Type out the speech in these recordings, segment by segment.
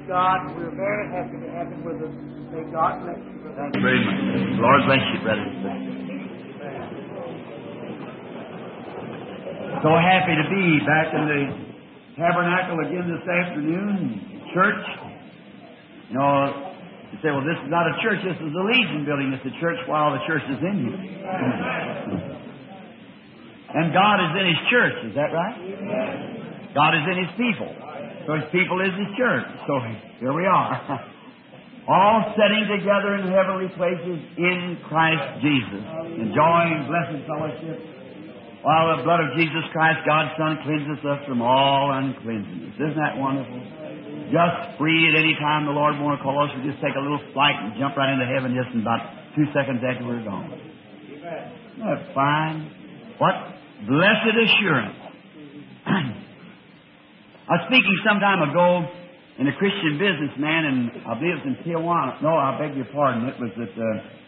God. We're very happy to have him with us. May God bless you. Thank you very much. Lord bless you, brother. So happy to be back in the tabernacle again this afternoon. Church. You know, you say, well, this is not a church. This is a Legion building. It's a church while the church is in you. And God is in His church. Is that right? God is in His people. So His people is His church. So here we are. All sitting together in heavenly places in Christ Jesus. Enjoying blessed fellowship. While the blood of Jesus Christ, God's Son, cleanses us from all uncleanness. Isn't that wonderful? Just free at any time the Lord wants to call us. We just take a little flight and jump right into heaven just in about 2 seconds after we're gone. Isn't that fine? What blessed assurance. I was speaking some time ago in a Christian businessman, and I believe it was in Tijuana. No, I beg your pardon. It was at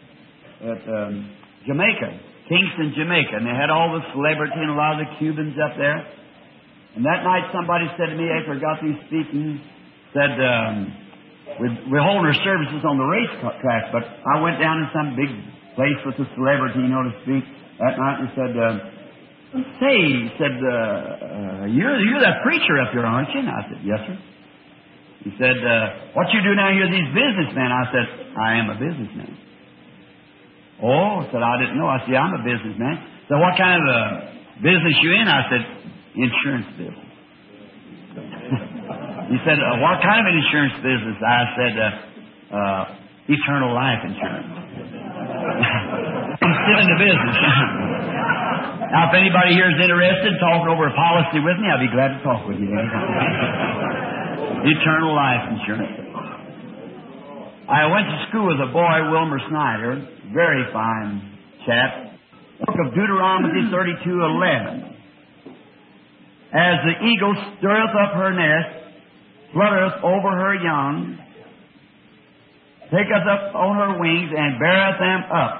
Jamaica, Kingston, Jamaica. And they had all the celebrity and a lot of the Cubans up there. And that night somebody said to me after I got through speaking, said, we're holding our services on the racetrack, but I went down in some big place with a celebrity, you know, to speak that night, and said, say, he said, you're that preacher up here, aren't you? And I said, yes, sir. He said, what you do now here, these businessmen? I said, I am a businessman. Oh, said, I didn't know. I said, I'm a businessman. So what kind of a business you in? I said, insurance business. He said, what kind of an insurance business? I said, eternal life insurance. I'm still in the business. Now, if anybody here is interested in talking over a policy with me, I'll be glad to talk with you. Eternal life insurance. I went to school with a boy, Wilmer Snyder, very fine chap. Book of Deuteronomy 32:11. As the eagle stirreth up her nest, fluttereth over her young, taketh up on her wings, and beareth them up.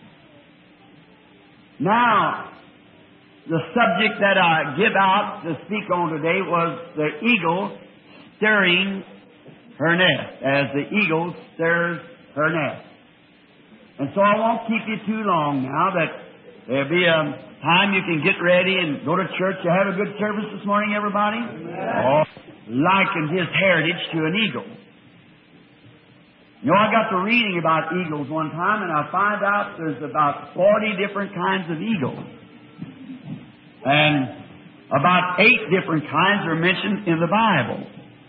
Now, the subject that I give out to speak on today was the eagle stirring her nest, as the eagle stirs her nest. And so I won't keep you too long now, that there'll be a time you can get ready and go to church. You have a good service this morning, everybody? Oh, likened his heritage to an eagle. You know, I got to reading about eagles one time, and I find out there's about 40 different kinds of eagles. And about 8 different kinds are mentioned in the Bible.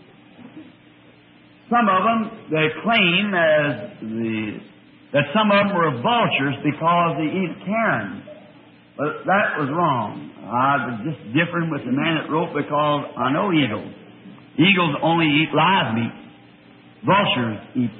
Some of them, they claim that some of them were vultures because they eat carrion. But that was wrong. I was just different with the man that wrote, because I know eagles. Eagles only eat live meat. Vultures eat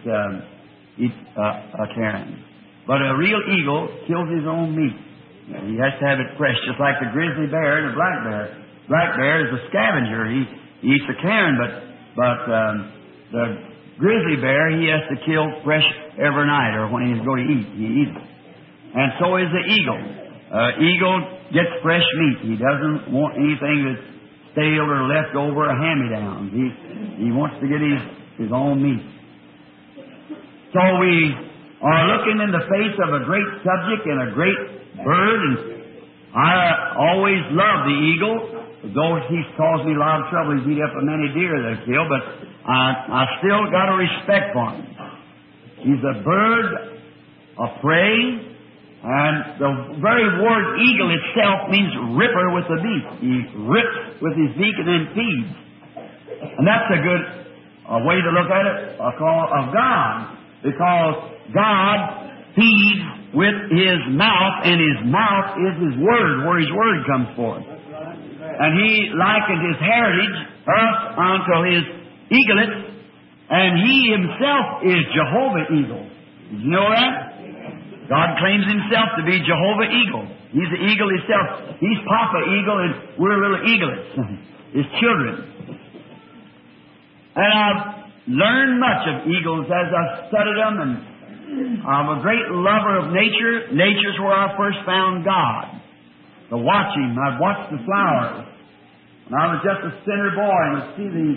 carrion. But a real eagle kills his own meat. He has to have it fresh, just like the grizzly bear and the black bear. Black bear is a scavenger. He eats the carrion, but the grizzly bear, he has to kill fresh every night, or when he's going to eat, he eats it. And so is the eagle. Eagle gets fresh meat. He doesn't want anything that's stale or left over or hand-me-downs. He wants to get his own meat. So we are looking in the face of a great subject and a great bird, and I always love the eagle, though he's caused me a lot of trouble. He's eaten up a many deer that I kill, but I still got a respect for him. He's a bird of prey, and the very word eagle itself means ripper with the beak. He rips with his beak and then feeds. And that's a good way to look at it, a call of God, because God feeds with His mouth, and His mouth is His Word, where His Word comes forth. And He likened His heritage, us, unto His eaglets, and He Himself is Jehovah Eagle. Did you know that? God claims Himself to be Jehovah Eagle. He's the eagle Himself. He's Papa Eagle, and we're little eaglets, His children. And I've learned much of eagles as I've studied them, and I'm a great lover of nature. Nature's where I first found God. To watch Him, I've watched the flowers. When I was just a sinner boy, and would see the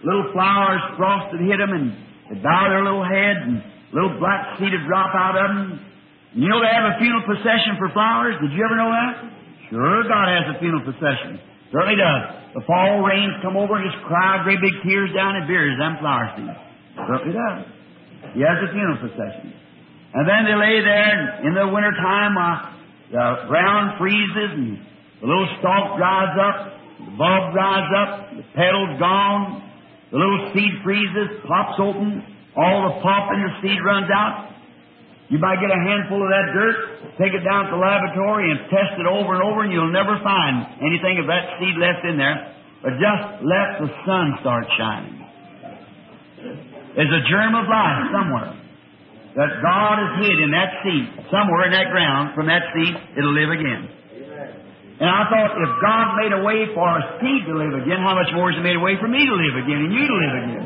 little flowers frosted hit them, and they bow their little head, and little black seed would drop out of them. You know they have a funeral procession for flowers? Did you ever know that? Sure, God has a funeral procession. Certainly does. The fall rains come over and just cry great big tears down and buries them flower seeds. Certainly does. He has a funeral procession. And then they lay there, and in the winter time, the ground freezes, and the little stalk dries up, the bulb dries up, the petal's gone, the little seed freezes, pops open, all the pop in the seed runs out. You might get a handful of that dirt, take it down to the laboratory and test it over and over, and you'll never find anything of that seed left in there, but just let the sun start shining. There's a germ of life somewhere that God has hid in that seed, somewhere in that ground. From that seed, it'll live again. And I thought, if God made a way for a seed to live again, how much more has He made a way for me to live again and you to live again?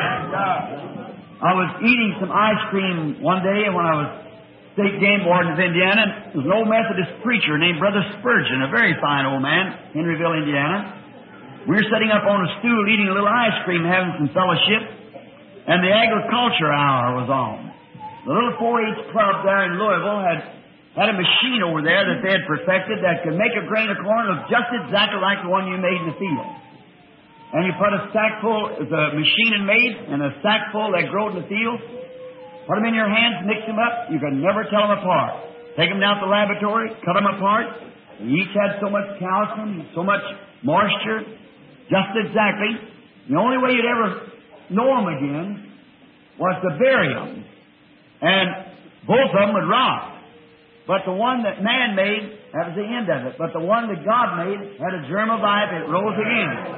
I was eating some ice cream one day when I was state game warden of Indiana. There was an old Methodist preacher named Brother Spurgeon, a very fine old man, Henryville, Indiana. We were sitting up on a stool eating a little ice cream, having some fellowship, and the agriculture hour was on. The little 4-H club there in Louisville had a machine over there that they had perfected that could make a grain of corn look just exactly like the one you made in the field. And you put a sack full, the machine had made, and a sack full that growed in the field. Put them in your hands, mix them up. You could never tell them apart. Take them down to the laboratory, cut them apart. They each had so much calcium, so much moisture, just exactly. The only way you'd ever know them again was to bury them. And both of them would rot. But the one that man made, that was the end of it. But the one that God made had a germ of life, it rose again.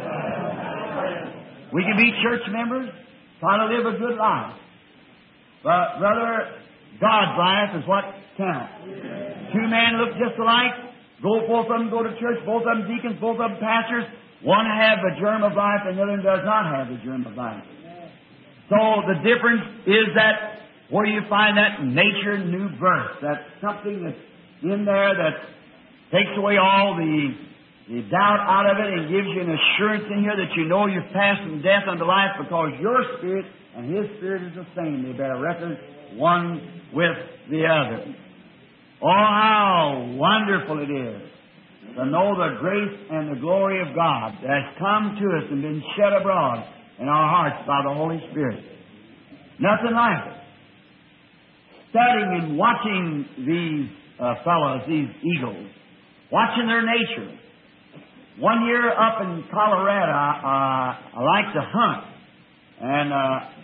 We can be church members, try to live a good life. But, brother, God's life is what counts. Two men look just alike. Both of them go to church, both of them deacons, both of them pastors. One have the germ of life, and the other does not have the germ of life. So the difference is that where you find that nature new birth, that's something that's in there that takes away all the doubt out of it and gives you an assurance in here that you know you've passed from death unto life, because your spirit and His spirit is the same. They bear record one with the other. Oh, how wonderful it is to know the grace and the glory of God that has come to us and been shed abroad in our hearts by the Holy Spirit. Nothing like it. Studying and watching these fellows, these eagles, watching their nature. One year up in Colorado, I like to hunt. And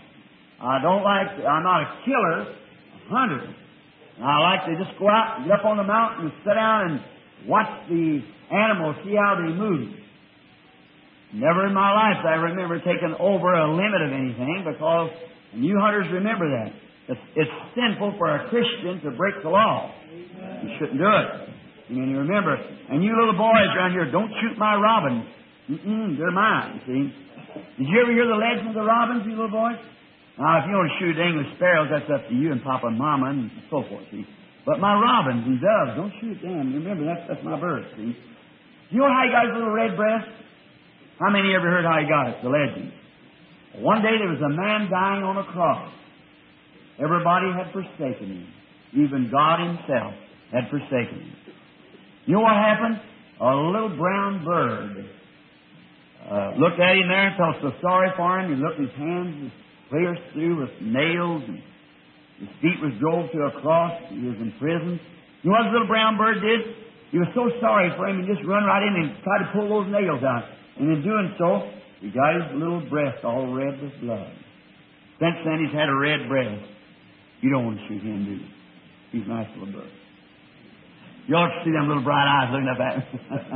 I'm not a killer, a hunter. And I like to just go out and get up on the mountain and sit down and watch the animals, see how they move. Never in my life I remember taking over a limit of anything, because, and you hunters remember that, it's sinful for a Christian to break the law. You shouldn't do it. You remember, and you little boys around here, don't shoot my robins. They're mine, see. Did you ever hear the legend of the robins, you little boys? Now, if you want to shoot English sparrows, that's up to you and Papa and Mama and so forth, see. But my robins and doves, don't shoot them. Remember, that's my bird, see. You know how he got his little red breast? How many ever heard how he got it? The legend. One day there was a man dying on a cross. Everybody had forsaken him. Even God Himself had forsaken him. You know what happened? A little brown bird looked at him there and felt so sorry for him. He looked at his hands, was pierced through with nails, and his feet was drove to a cross. He was in prison. You know what the little brown bird did? He was so sorry for him, he just run right in and tried to pull those nails out. And in doing so, he got his little breast all red with blood. Since then, he's had a red breast. You don't want to shoot him, do you? He's a nice little bird. You ought to see them little bright eyes looking up at me.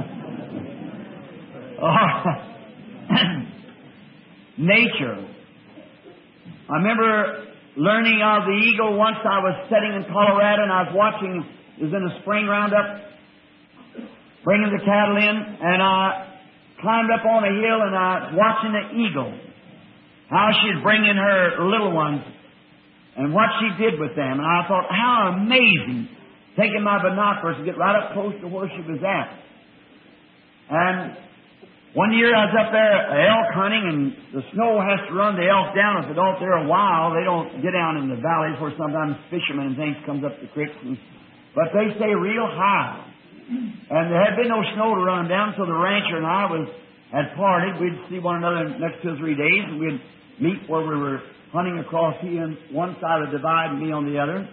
Nature. I remember learning of the eagle once. I was sitting in Colorado and I was watching, it was in a spring roundup, bringing the cattle in, and I climbed up on a hill and I was watching the eagle, how she'd bring in her little ones and what she did with them. And I thought, how amazing, taking my binoculars to get right up close to where she was at. And One year I was up there elk hunting, and the snow has to run the elk down. If they don't there a while, they don't get down in the valleys where sometimes fishermen and things comes up the creeks. But they stay real high. And there had been no snow to run them down, so the rancher and I had parted. We'd see one another the next 2 or 3 days, and we'd meet where we were hunting across here on one side of the divide and me on the other.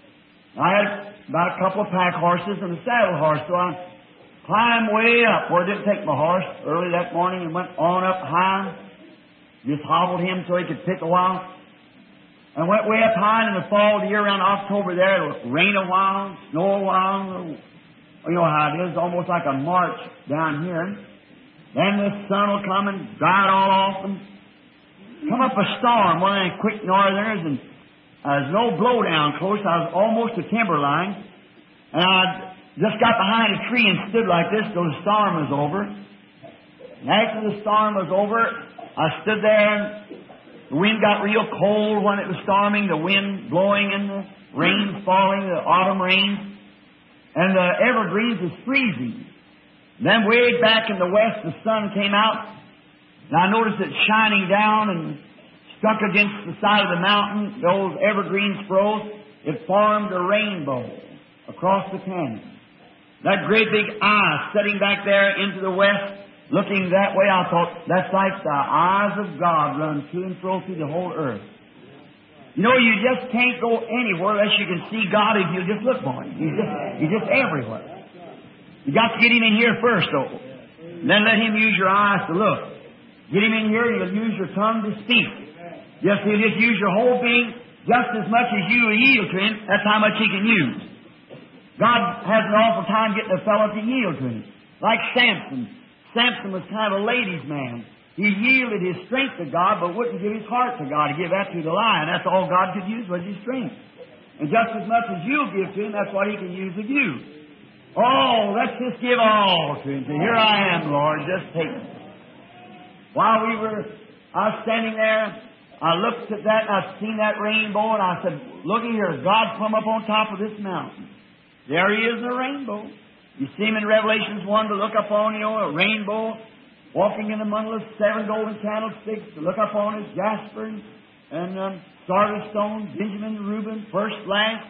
I had about a couple of pack horses and a saddle horse, so I climbed way up where I didn't take my horse early that morning and went on up high. Just hobbled him so he could pick a while. And went way up high in the fall, the year around October there. It would rain a while, snow a while. You know how it is, almost like a March down here. Then the sun will come and dry it all off and come up a storm, one of them quick northerners, and there's no blowdown close. I was almost to timberline. And I just got behind a tree and stood like this till the storm was over. And after the storm was over, I stood there, and the wind got real cold when it was storming, the wind blowing and the rain falling, the autumn rain. And the evergreens was freezing. Then way back in the west, the sun came out, and I noticed it shining down and struck against the side of the mountain, those evergreen sproles. It formed a rainbow across the canyon. That great big eye sitting back there into the west, looking that way, I thought, that's like the eyes of God run to and fro through the whole earth. You know, you just can't go anywhere unless you can see God if you just look for Him. He's just everywhere. You got to get Him in here first, though. Then let Him use your eyes to look. Get Him in here, He'll use your tongue to speak. He'll just use your whole being just as much as you yield to Him. That's how much He can use. God has an awful time getting a fellow to yield to Him. Like Samson. Samson was kind of a ladies' man. He yielded his strength to God, but wouldn't give his heart to God. He gave that to the lion. That's all God could use was his strength. And just as much as you'll give to Him, that's what He can use of you. Oh, let's just give all to Him. So here I am, Lord, just take it. While I was standing there, I looked at that, and I seen that rainbow, and I said, looky here, God's come up on top of this mountain. There He is in a rainbow. You see Him in Revelations 1 to look upon, a rainbow, walking in among the 7 golden candlesticks, to look upon His jasper and sardis stone, Benjamin, Reuben, first, last.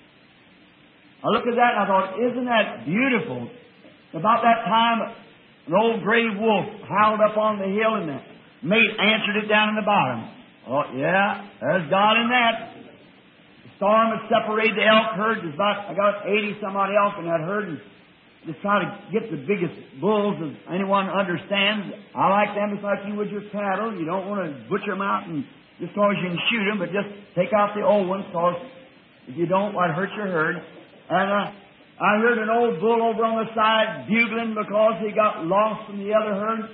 I looked at that and I thought, isn't that beautiful? About that time, an old gray wolf howled up on the hill, and the mate answered it down in the bottom. I thought, yeah, there's God in that. The storm had separated the elk herd. I got 80 some odd elk in that herd, and just try to get the biggest bulls as anyone understands. I like them just like you would your cattle. You don't want to butcher them out and just because you can shoot them, but just take out the old ones, because if you don't, it hurts your herd. And I heard an old bull over on the side bugling because he got lost from the other herd.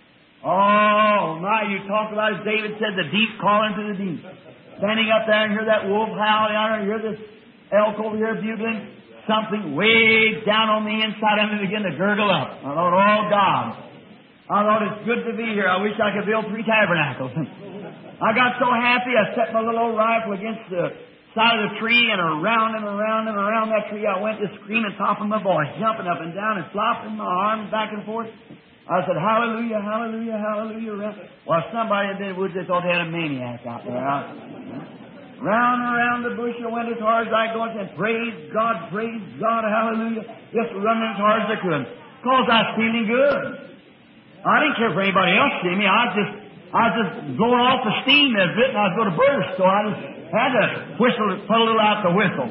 Oh, my, you talk about, as David said, the deep calling to the deep. Standing up there and hear that wolf howl yonder, and hear this elk over here bugling. Something way down on the inside of me began to gurgle up. I thought, oh, God. I thought, it's good to be here. I wish I could build 3 tabernacles. I got so happy, I set my little old rifle against the side of the tree, and around and around and around that tree I went, just screaming, top of my voice, jumping up and down and flopping my arms back and forth. I said, hallelujah, hallelujah, hallelujah. Well, somebody in the woods, they thought they had a maniac out there. Round and around the bush I went as hard as I could, and praise God, hallelujah. Just running as hard as I could. Because I was feeling good. I didn't care for anybody else to see me. I was just blowing off the steam a bit, and I was going to burst. So I just had to whistle, put a little out the whistle.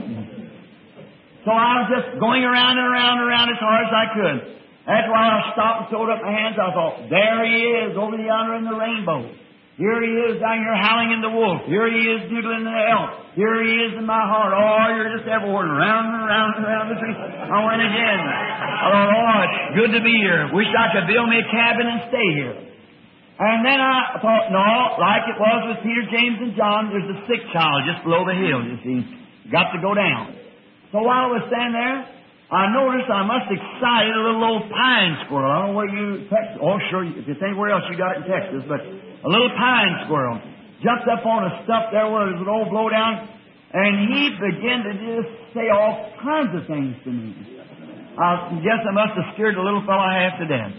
So I was just going around and around and around as hard as I could. After a while I stopped and throwed up my hands. I thought, there He is, over yonder in the rainbow. Here He is down here howling in the wolf. Here He is bugling in the elk. Here He is in my heart. Oh, you're just everywhere, round and around and around the tree. I went again. I thought, oh, it's good to be here. Wish I could build me a cabin and stay here. And then I thought, no, like it was with Peter, James, and John, there's a sick child just below the hill, you see. Got to go down. So while I was standing there, I noticed I must have excited a little old pine squirrel. I don't know where you Texas. Oh, sure, if it's anywhere else, you got it in Texas, but a little pine squirrel jumped up on a stump there where there was an old blowdown, and he began to just say all kinds of things to me. I guess I must have scared the little fellow half to death.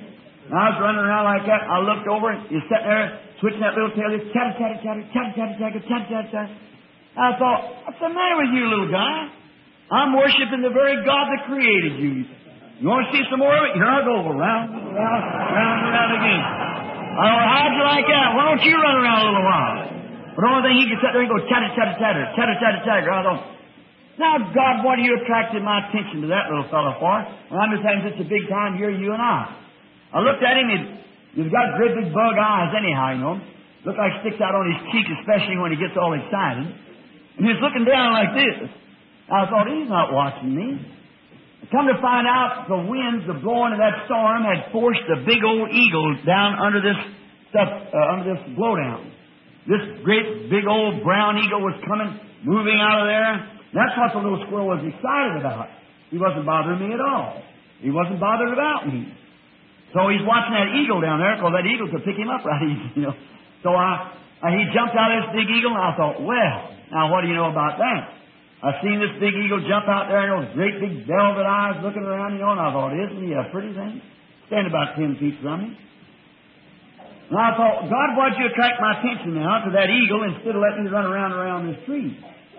And I was running around like that. I looked over, and he's sitting there, switching that little tail, just chatter, chatter, chatter, chatter, chatter, chatter, chatter, chatter, chatter. I thought, what's the matter with you, little guy? I'm worshiping the very God that created you. You want to see some more of it? Here I go, round, round, round, round again. How'd you like that? Why don't you run around a little while? But the only thing he could sit there and go chatter, chatter, chatter, chatter, chatter, chatter. I thought, now, God, what are you attracting my attention to that little fellow for? Well, I'm just having such a big time here, you and I. I looked at him, he's got great big bug eyes anyhow, you know. Looked like sticks out on his cheek, especially when he gets all excited. And he's looking down like this. I thought, he's not watching me. Come to find out, the winds, the blowing of that storm had forced the big old eagle down under this stuff, under this blowdown. This great big old brown eagle was coming, moving out of there. That's what the little squirrel was excited about. He wasn't bothering me at all. He wasn't bothered about me. So he's watching that eagle down there, because that eagle could pick him up right easy, you know. So he jumped out of this big eagle, and I thought, well, now what do you know about that? I seen this big eagle jump out there, and those great big velvet eyes looking around, you know, and I thought, isn't he a pretty thing? Stand about 10 feet from me. And I thought, God, why'd you attract my attention now to that eagle instead of letting me run around this tree?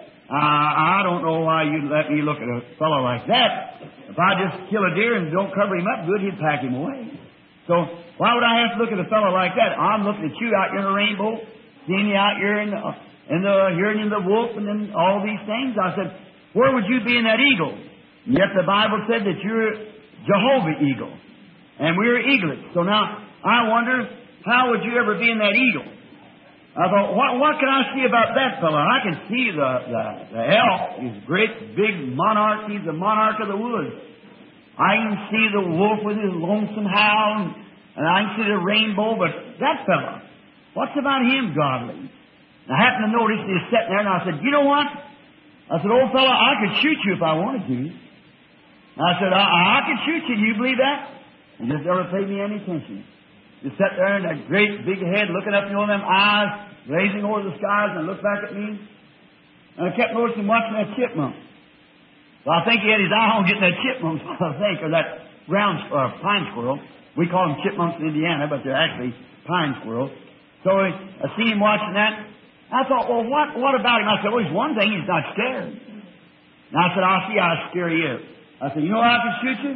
I don't know why you'd let me look at a fellow like that. If I just kill a deer and don't cover him up good, he'd pack him away. So why would I have to look at a fellow like that? I'm looking at you out here in the rainbow, seeing you out here hearing the wolf and then all these things. I said, where would you be in that eagle? And yet the Bible said that you're Jehovah eagle. And we're eaglets. So now, I wonder, how would you ever be in that eagle? I thought, what can I see about that fellow? I can see the elk. He's a great big monarch. He's the monarch of the woods. I can see the wolf with his lonesome howl, and I can see the rainbow, but that fellow, what's about him godly? And I happened to notice he was sitting there, and I said, you know what? I said, old fellow, I could shoot you if I wanted to. And I said, I could shoot you. Do you believe that? He just never paid me any attention. Just sat there in that great big head, looking up, you know, them eyes blazing over the skies, and looked back at me. And I kept noticing watching that chipmunk. So I think he had his eye on getting that chipmunk, I think, or that pine squirrel. We call them chipmunks in Indiana, but they're actually pine squirrels. So I seen him watching that. I thought, well, what about him? I said, well, he's one thing, he's not scared. And I said, I'll see how scary he is. I said, you know how I can shoot you?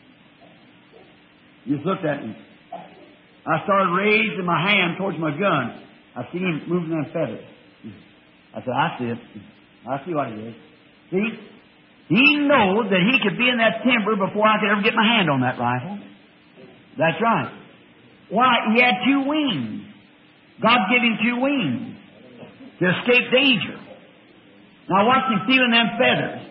He just looked at me. I started raising my hand towards my gun. I seen him moving them feathers. I said, I see it. I see what it is. See? He knows that he could be in that timber before I could ever get my hand on that rifle. That's right. Why? He had 2 wings. God gave him 2 wings to escape danger. Now watch him feeling them feathers.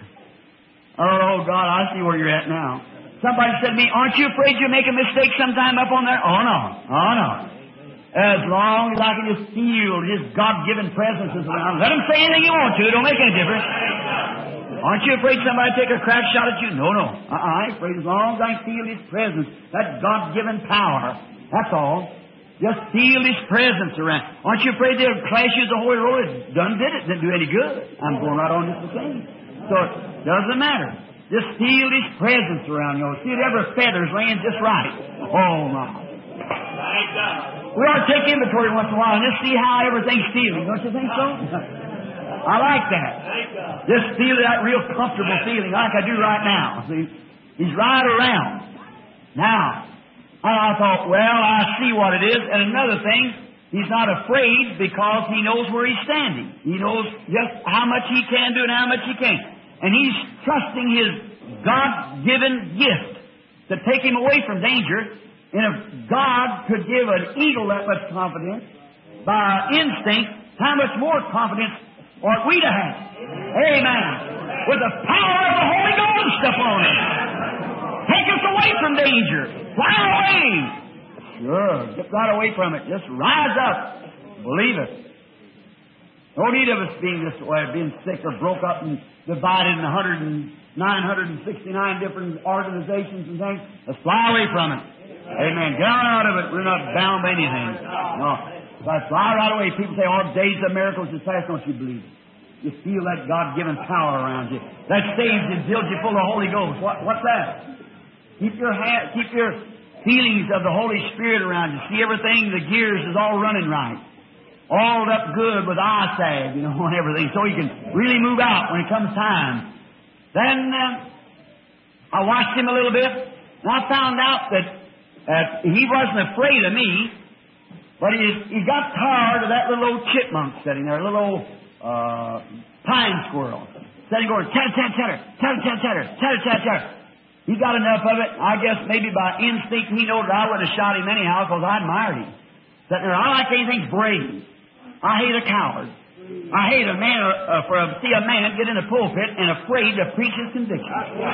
Oh, God, I see where you're at now. Somebody said to me, aren't you afraid you'll make a mistake sometime up on there? Oh, no. Oh, no. As long as I can just feel His God-given presence is around. Let Him say anything you want to. It don't make any difference. Aren't you afraid somebody take a crack shot at you? No, no. I ain't afraid as long as I feel His presence. That God-given power. That's all. Just feel His presence around. Aren't you afraid they'll clash you as a Holy Road? It done did it. Didn't do any good. I'm going right on just the same. So it doesn't matter. Just feel His presence around you. See if every feather's laying just right. Oh, my. We ought to take inventory once in a while and just see how everything's feeling. Don't you think so? I like that. Just feel that real comfortable feeling like I do right now. See? He's right around. Now, I thought, well, I see what it is. And another thing, he's not afraid because he knows where he's standing. He knows just how much he can do and how much he can't. And he's trusting his God-given gift to take him away from danger. And if God could give an eagle that much confidence by instinct, how much more confidence ought we to have? Amen. With the power of the Holy Ghost upon us. Take us away from danger. Fly away. Sure. Get right away from it. Just rise up. Believe it. No need of us being this way, being sick or broke up and divided in 969 different organizations and things. Let's fly away from it. Amen. Get out of it. We're not bound by anything. No. If I fly right away, people say, oh, days of miracles is past. Don't you believe it? You feel that God-given power around you. That saves you, fills you full of the Holy Ghost. What's that? Keep your feelings of the Holy Spirit around you. See everything, the gears is all running right. All up good with eyesight, and everything, so you can really move out when it comes time. Then I watched him a little bit, and I found out that he wasn't afraid of me, but he got tired of that little old chipmunk sitting there, a little old pine squirrel, sitting going, chatter, chatter, chatter, chatter, chatter, chatter, chatter, chatter, chatter. He got enough of it. I guess maybe by instinct he knew that I would have shot him anyhow because I admired him. Sitting there, I like anything brave. I hate a coward. I hate a man see a man get in a pulpit and afraid to preach his conviction.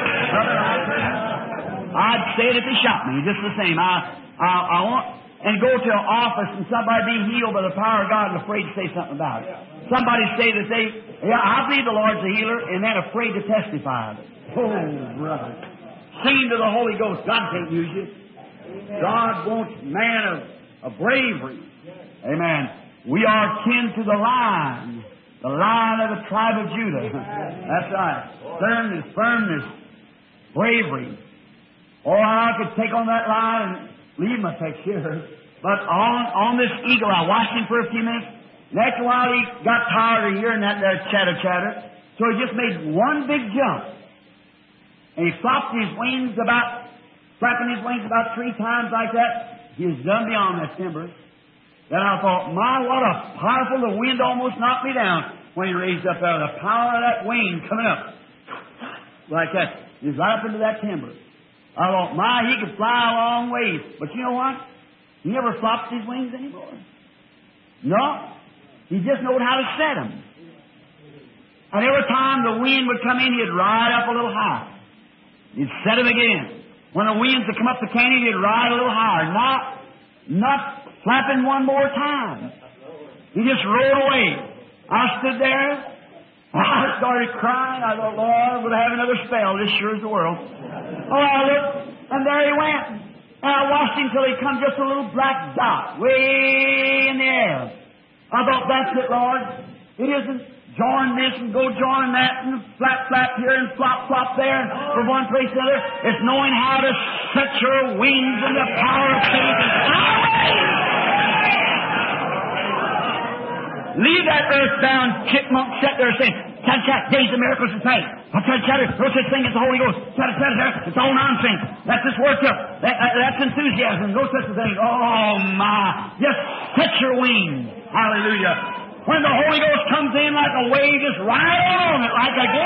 I'd say it if he shot me, just the same. I want and go to an office and somebody be healed by the power of God and afraid to say something about it. Somebody say that I believe the Lord's a healer, and then afraid to testify of it. Oh, brother. Sing to the Holy Ghost. God can't use you. God wants man of bravery. Amen. We are kin to the Lion of the tribe of Judah. That's right. Sternness, firmness, bravery. Oh, I could take on that lion and leave my picture. But on this eagle, I watched him for a few minutes. And after a while, he got tired of hearing that there chatter, chatter. So he just made one big jump. And he flapping his wings about 3 times like that. He was done beyond that timber. Then I thought, my, what a powerful, the wind almost knocked me down when he raised up there. The power of that wing coming up. Like that. He was right up into that timber. I thought, my, he could fly a long ways. But you know what? He never flops his wings anymore. No. He just knowed how to set them. And every time the wind would come in, he'd ride up a little high. He'd set them again. When the winds would come up the canyon, he'd ride a little higher. Not flapping one more time. He just rode away. I stood there. I started crying. I thought, Lord, we'll have another spell. This sure is the world. Oh, I looked, and there he went. And I watched him till he come just a little black dot way in the air. I thought, that's it, Lord. It isn't join this and go join that and flap here and flop there and from one place to another. It's knowing how to set your wings in the power of faith and power. Leave that earthbound chipmunk set there saying, chatter, chatter, days of miracles and faith. Chatter, chatter, no such thing as the Holy Ghost. Chatter, chatter, chatter, it's all nonsense. That's just worked up. That's enthusiasm. No such thing. Oh, my. Just set your wings. Hallelujah. When the Holy Ghost comes in like a wave, just ride on it like a...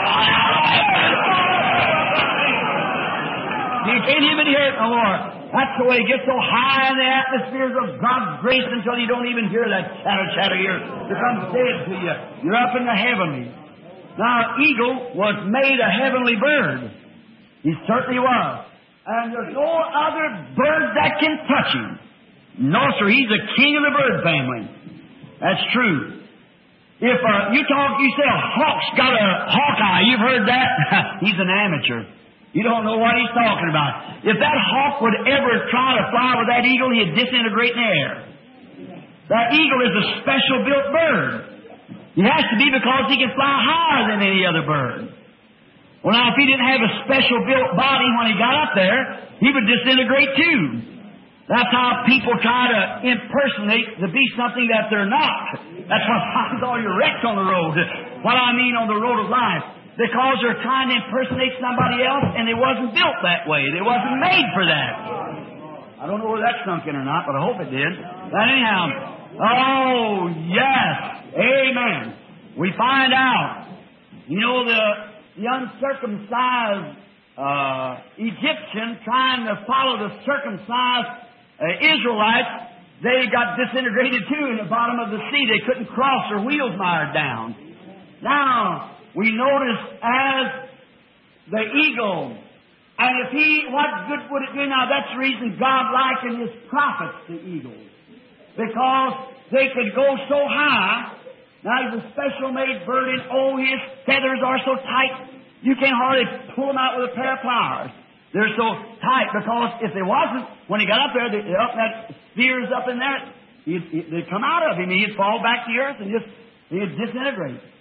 You can't even hear it no more. That's the way it gets so high in the atmospheres of God's grace until you don't even hear that chatter here. It becomes dead to you. You're up in the heavenly. Now, eagle was made a heavenly bird. He certainly was. And there's no other bird that can touch him. No, sir, he's the king of the bird family. That's true. If you say a hawk's got a hawk eye, you've heard that? He's an amateur. You don't know what he's talking about. If that hawk would ever try to fly with that eagle, he'd disintegrate in the air. That eagle is a special built bird. He has to be because he can fly higher than any other bird. Well, now, if he didn't have a special built body when he got up there, he would disintegrate too. That's how people try to impersonate to be something that they're not. That's what finds all your wrecks on the road. What I mean on the road of life. Because they're trying to impersonate somebody else, and they wasn't built that way. They wasn't made for that. I don't know whether that sunk in or not, but I hope it did. But anyhow, oh, yes. Amen. We find out, the uncircumcised Egyptian trying to follow the circumcised Israelites, they got disintegrated too in the bottom of the sea. They couldn't cross, their wheels mired down. Now, we notice as the eagle, and what good would it do? Now, that's the reason God likened His prophets to eagles. Because they could go so high. Now, He's a special made bird, and His feathers are so tight, you can't hardly pull them out with a pair of pliers. They're so tight, because if they wasn't, when He got up there, that spears up in there, they'd come out of Him, and He'd fall back to the earth, and he'd disintegrate.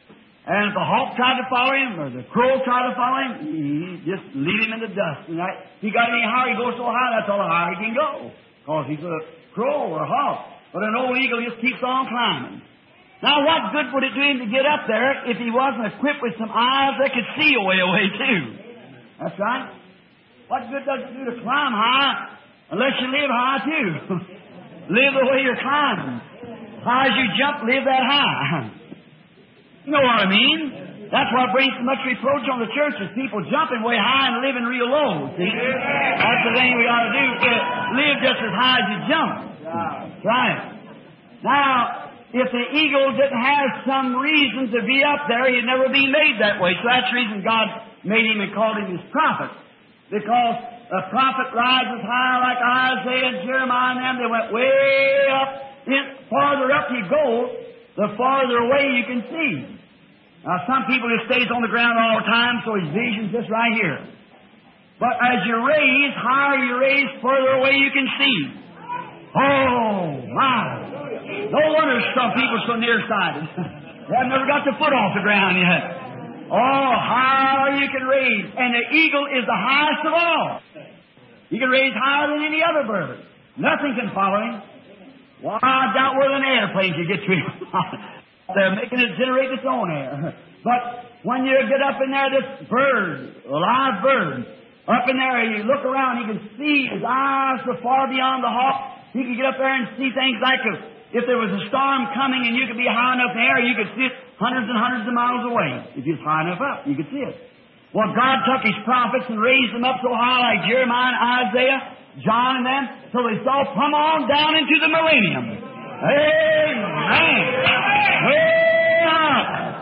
And if the hawk tried to follow him, or the crow tried to follow him, he just leave him in the dust. And if he got any higher, he goes so high, that's all the higher he can go. Because he's a crow or a hawk. But an old eagle just keeps on climbing. Now, what good would it do him to get up there if he wasn't equipped with some eyes that could see away, too? That's right. What good does it do to climb high unless you live high, too? Live the way you're climbing. High as you jump, live that high. You know what I mean? That's what brings so much reproach on the church, is people jumping way high and living real low. See? That's the thing we got to do. Live just as high as you jump. That's right. Now, if the eagle didn't have some reason to be up there, he'd never be made that way. So that's the reason God made him and called him his prophet. Because a prophet rises high like Isaiah and Jeremiah and them. They went way up. Farther up you go, the farther away you can see. Now, some people just stays on the ground all the time, so his vision's just right here. But as you raise, higher you raise, further away you can see. Oh, my. No wonder some people are so nearsighted. They have never got their foot off the ground yet. Oh, higher you can raise. And the eagle is the highest of all. He can raise higher than any other bird. Nothing can follow him. Well, I doubt whether an airplane can get to him. They're making it generate its own air. But when you get up in there, this bird, a live bird, up in there, you look around, you can see his eyes so far beyond the hawk. He can get up there and see things like if there was a storm coming and you could be high enough in the air, you could see it hundreds and hundreds of miles away. If you're high enough up, you could see it. Well, God took His prophets and raised them up so high like Jeremiah and Isaiah, John and them, so they saw come on down into the millennium. Amen. Way up.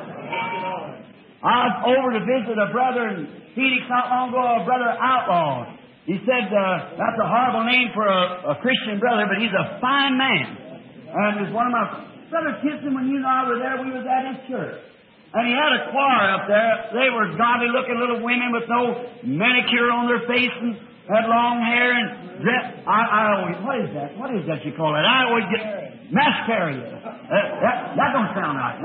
I was over to visit a brother in Phoenix not long ago, a brother Outlaw. He said that's a horrible name for a Christian brother, but he's a fine man. And it was one of my brother Kitson, when you and I were there, we was at his church. And he had a choir up there. They were godly-looking little women with no manicure on their face and had long hair and dress. I always, what is that? What is that you call it? I always get mascara. That don't sound right.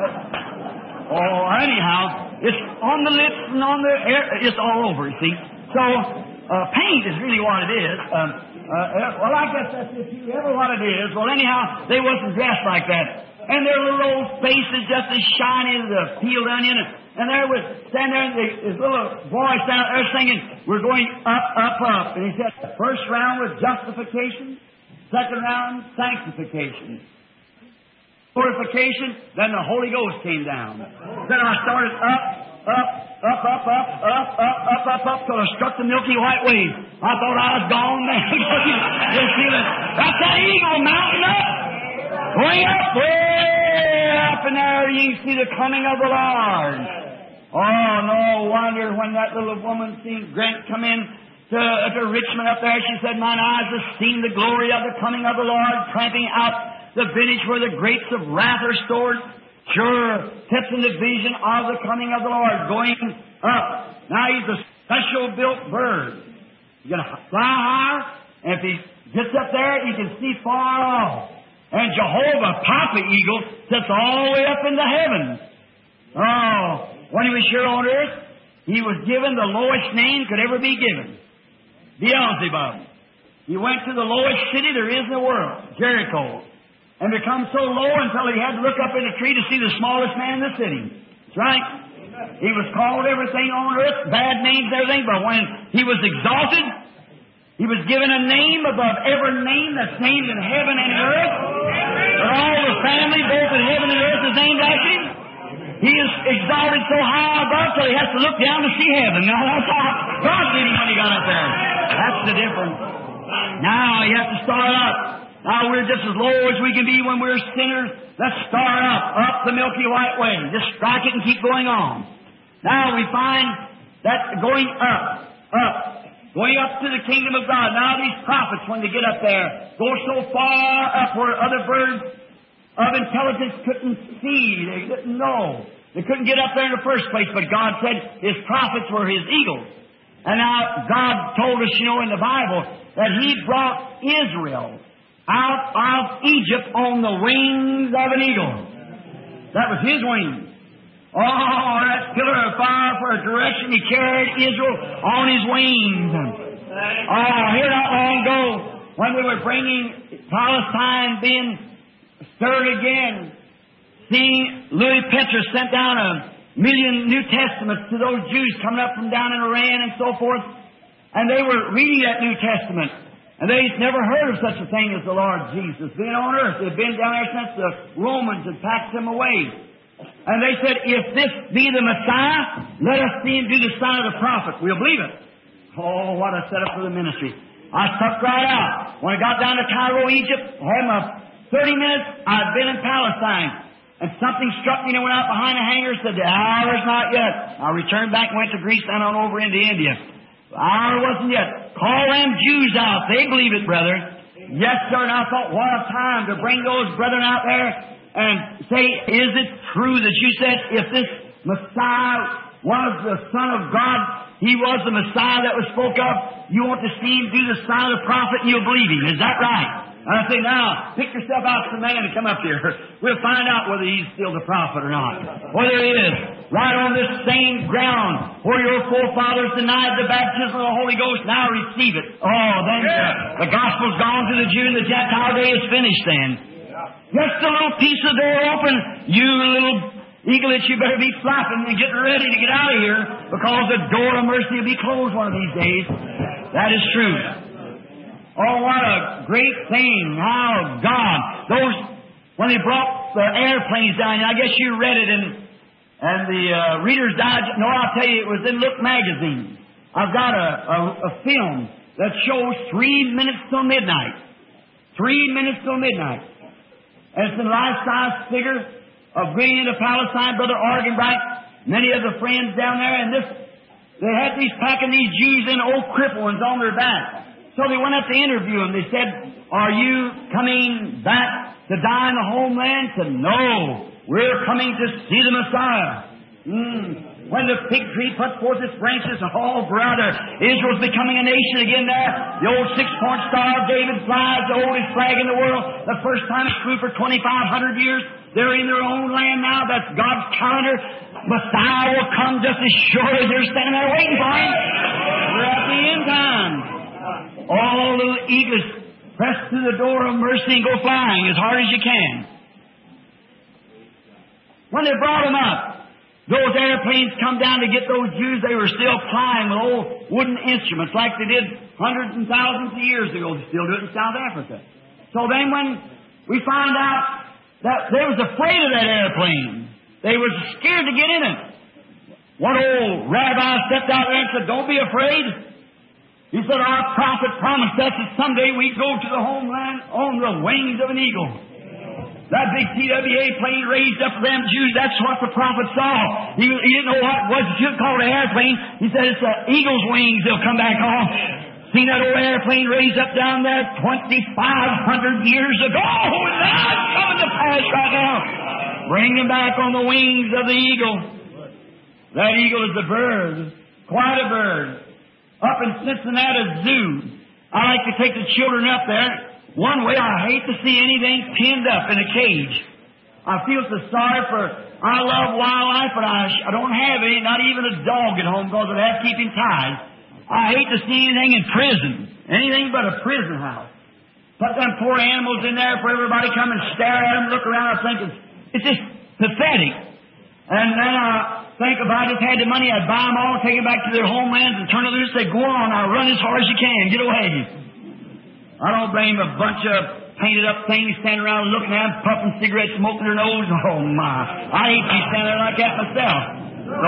Oh, anyhow, it's on the lips and on the hair. It's all over, you see. So, paint is really what it is. Well, I guess that's if you ever what it is. Well, anyhow, they wasn't dressed like that. And their little old faces just as shiny as a peeled onion. And there was standing there, and this little boy standing there singing, "We're going up, up, up." And he said, the first round was justification, second round, sanctification, glorification, then the Holy Ghost came down. Then I started up, up, up, up, up, up, up, up, up, up, till I struck the Milky White Way. I thought I was gone, man. You see that? That's that eagle mounting up. Going up, way up in there, you see the coming of the Lord. Oh, no wonder when that little woman seen Grant come in to Richmond up there, she said, "Mine eyes have seen the glory of the coming of the Lord, tramping out the vintage where the grapes of wrath are stored." Sure, tips in the vision of the coming of the Lord, going up. Now he's a special built bird. He's going to fly higher, and if he gets up there, he can see far off. And Jehovah, Papa Eagle, sits all the way up in the heavens. Oh, when he was here on earth, he was given the lowest name could ever be given. Beelzebub. He went to the lowest city there is in the world, Jericho, and become so low until he had to look up in a tree to see the smallest man in the city. That's right. He was called everything on earth, bad names and everything, but when he was exalted, he was given a name above every name that's named in heaven and earth. And all the family, both in heaven and earth, is named after him. He is exalted so high above till he has to look down to see heaven. Now, that's how God did him when he got up there. That's the difference. Now, you have to start up. Now, we're just as low as we can be when we're sinners. Let's start up the Milky White Way. Just strike it and keep going on. Now, we find that going up, going up to the kingdom of God. Now these prophets, when they get up there, go so far up where other birds of intelligence couldn't see. They didn't know. They couldn't get up there in the first place, but God said His prophets were His eagles. And now God told us, in the Bible, that He brought Israel out of Egypt on the wings of an eagle. That was His wings. Oh, that pillar of fire for a direction He carried Israel on His wings. Oh, here not long ago, when we were bringing Palestine being stirred again, seeing Louis Petrus sent down 1 million New Testaments to those Jews coming up from down in Iran and so forth, and they were reading that New Testament, and they'd never heard of such a thing as the Lord Jesus being on earth. They'd been down there since the Romans had packed Him away. And they said, if this be the Messiah, let us see Him do the sign of the prophet. We'll believe it. Oh, what a setup for the ministry. I stuck right out. When I got down to Cairo, Egypt, I had my 30 minutes, I'd been in Palestine. And something struck me and I went out behind a hangar and said, the hour's not yet. I returned back and went to Greece and on over into India. The hour wasn't yet. Call them Jews out. They believe it, brother. Yes, sir. And I thought, what a time to bring those brethren out there and say, is it true that you said if this Messiah was the Son of God, He was the Messiah that was spoke of, you want to see Him do the sign of the prophet and you'll believe Him. Is that right? And I say, now, pick yourself out some man and come up here. We'll find out whether He's still the prophet or not. Whether He is. Right on this same ground where your forefathers denied the baptism of the Holy Ghost, now receive it. Oh, then the gospel's gone to the Jew and the Gentile day is finished then. Just a little piece of door open, you little eaglets, you better be flapping and getting ready to get out of here because the door of mercy will be closed one of these days. That is true. Oh, what a great thing. How God, when they brought the airplanes down, I guess you read it and the Reader's Digest, no, I'll tell you, it was in Look magazine. I've got a film that shows 3 minutes till midnight. 3 minutes till midnight. And it's a life-size figure of going into Palestine, Brother Argenbright, many of the friends down there, and they had these packing these Jews in old crippled ones on their back. So they went up to interview him. They said, are you coming back to die in the homeland? He said, no, we're coming to see the Messiah. When the fig tree puts forth its branches, oh, brother, Israel's becoming a nation again there. The old 6-point star of David flies, the oldest flag in the world. The first time it flew for 2,500 years. They're in their own land now. That's God's calendar. Messiah will come just as sure as they're standing there waiting for Him. We're at the end time. All little eaglets press through the door of mercy and go flying as hard as you can. When they brought them up, those airplanes come down to get those Jews, they were still flying with old wooden instruments like they did hundreds and thousands of years ago. They still do it in South Africa. So then when we found out that they was afraid of that airplane, they was scared to get in it. One old rabbi stepped out there and said, don't be afraid. He said, our prophet promised us that someday we'd go to the homeland on the wings of an eagle. That big TWA plane raised up for them Jews, that's what the prophet saw. He didn't know what it was. He should call it an airplane. He said, it's the eagle's wings they'll come back on. Seen that old airplane raised up down there 2,500 years ago. And now it's coming to pass right now. Bring them back on the wings of the eagle. That eagle is a bird. Quite a bird. Up in Cincinnati Zoo, I like to take the children up there. One way, I hate to see anything pinned up in a cage. I feel so sorry for, I love wildlife, but I don't have any, not even a dog at home because I'd have to keep him tied. I hate to see anything in prison, anything but a prison house. Put them poor animals in there for everybody to come and stare at them, look around, I think it's just pathetic. And then I think if I just had the money, I'd buy them all, take them back to their homelands and turn them loose and say, go on, now run as hard as you can, get away. I don't blame a bunch of painted up things standing around looking at them, puffing cigarettes, smoking their nose. Oh my, I hate to be standing there like that myself. So,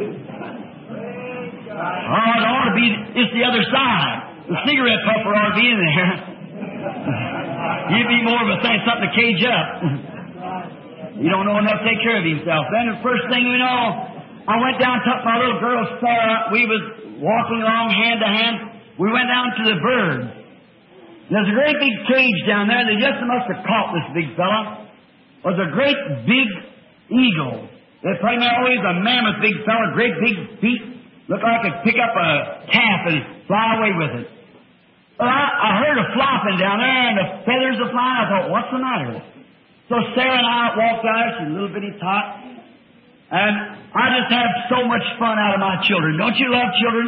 it ought to be just the other side. The cigarette puffer ought to be in there. You'd be more of a thing, something to cage up. You don't know enough to take care of himself. Then the first thing we know, I went down and took my little girl Sarah. We was walking along hand to hand. We went down to the birds. There's a great big cage down there. They just must have caught this big fella. It was a great big eagle. They probably always a mammoth big fella, great big feet. Looked like it could pick up a calf and fly away with it. Well, I heard a flopping down there and the feathers were flying. I thought, what's the matter? So Sarah and I walked out. She's a little bitty tot. And I just have so much fun out of my children. Don't you love children?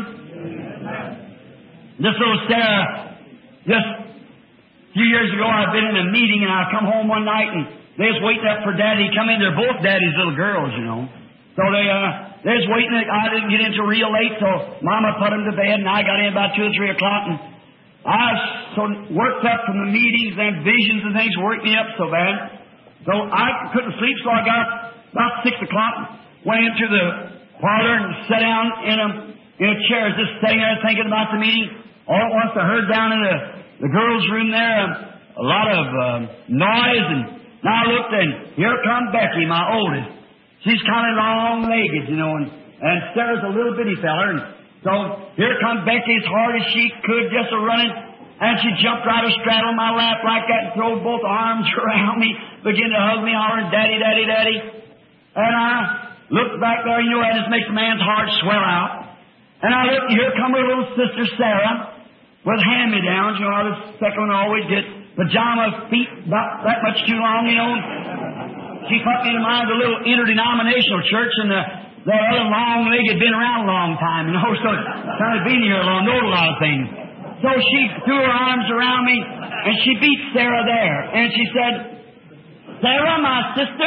This little Sarah, just a few years ago, I'd been in a meeting, and I come home one night, and they was waiting up for Daddy to come in. They're both Daddy's little girls, you know. So they was waiting. I didn't get in till real late, so Mama put them to bed, and I got in about 2 or 3 o'clock, and I was so worked up from the meetings and visions and things, worked me up so bad. So I couldn't sleep, so I got up about 6 o'clock, went into the parlor and sat down in a chair, just sitting there thinking about the meeting. All at once I heard down in the girls' room there a lot of noise, and now I looked, and here come Becky, my oldest. She's kind of long-legged, you know, and Sarah's a little bitty feller, and so here come Becky as hard as she could, just a-running, and she jumped right straddled my lap like that and threw both arms around me, began to hug me, hollering, Daddy, Daddy, Daddy. And I looked back there, you know, that just makes a man's heart swell out. And I looked, and here come her little sister Sarah with hand-me-downs, you know, the second one always gets pajama feet about that much too long, you know. She put me in mind of a little interdenominational church, and the other long leg had been around a long time, you know, so kind of been here alone, know a lot of things. So she threw her arms around me, and she beat Sarah there. And she said, Sarah, my sister.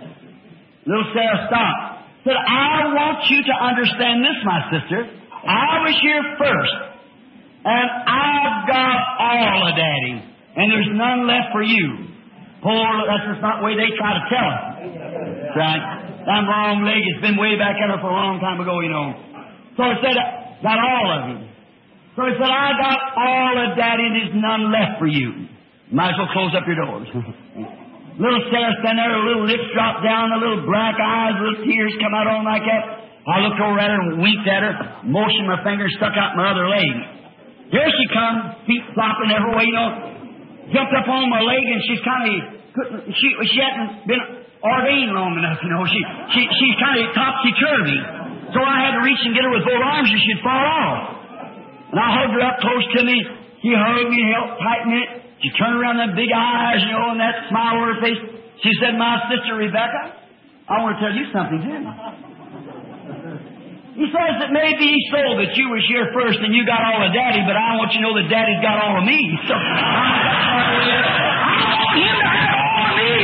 Little Sarah stopped. Said, I want you to understand this, my sister. I was here first, and I've got all of Daddy, and there's none left for you. Poor, that's just not the way they try to tell us. Right? That long leg has been way back in her for a long time ago, you know. So he said, got all of him. So he said, I got all of Daddy, and there's none left for you. Might as well close up your doors. Little Sarah standing there, her little lips dropped down, her little black eyes, little tears come out on like that. I looked over at her and winked at her, motioned my finger, stuck out my other leg. Here she comes, feet flopping every way, you know. Jumped up on my leg, and she's kind of couldn't. She hadn't been ordained long enough, you know. She's kind of topsy-turvy. So I had to reach and get her with both arms, or she'd fall off. And I hugged her up close to me. She hugged me, helped tighten it. She turned around them big eyes, you know, and that smile on her face. She said, my sister Rebecca, I want to tell you something, too. He says it may be so that you was here first and you got all of Daddy, but I want you to know that Daddy's got all of me. So I want him to have all of me.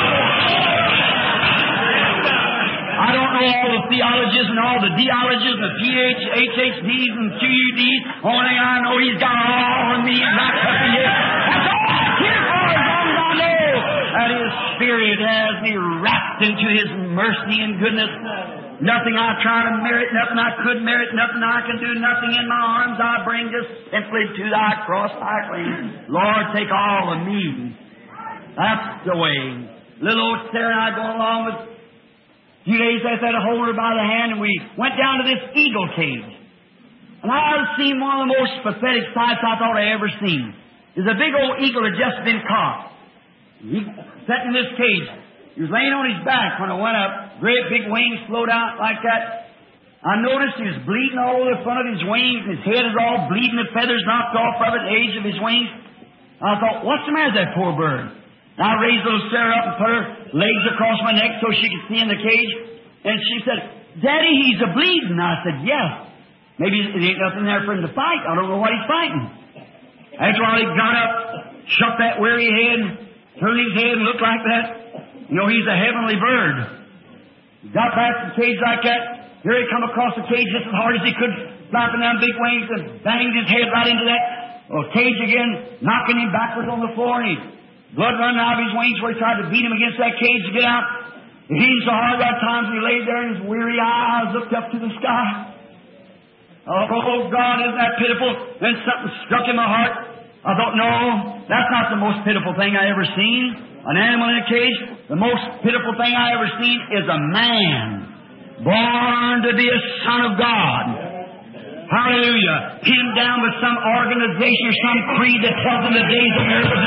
I don't know all the theologies and all the deologies and the HHDs and QUDs. Only I know he's got all of me and not touching it. That's all I'm here for, as long as I know that His Spirit has me wrapped into His mercy and goodness. Nothing I try to merit, nothing I could merit, nothing I can do, nothing in my arms I bring, just simply to Thy cross I cling. Lord, take all of me. That's the way. Little old Sarah and I go along with a few days after that, I hold her by the hand, and we went down to this eagle cage. And I've seen one of the most pathetic sights I thought I ever seen. There's a big old eagle that had just been caught. He sat in this cage. He was laying on his back when I went up. Great big wings flowed out like that. I noticed he was bleeding all over the front of his wings. His head is all bleeding, the feathers knocked off of it, the edge of his wings. I thought, what's the matter with that poor bird? And I raised little Sarah up and put her legs across my neck so she could see in the cage. And she said, Daddy, he's a-bleeding. I said, yeah. Maybe there ain't nothing there for him to fight. I don't know what he's fighting. After all, he got up, shook that weary head, turned his head and looked like that. You know, he's a heavenly bird. He got back to the cage like that. Here he come across the cage just as hard as he could, flapping down big wings, and banged his head right into that cage again, knocking him backwards on the floor, and blood running out of his wings where he tried to beat him against that cage to get out. He was so hard that times he laid there and his weary eyes looked up to the sky. Oh, God, isn't that pitiful? Then something struck in my heart. I thought, no, that's not the most pitiful thing I ever seen. An animal in a cage. The most pitiful thing I ever seen is a man born to be a son of God. Hallelujah. Pinned down with some organization or some creed that tells him the days of miracles.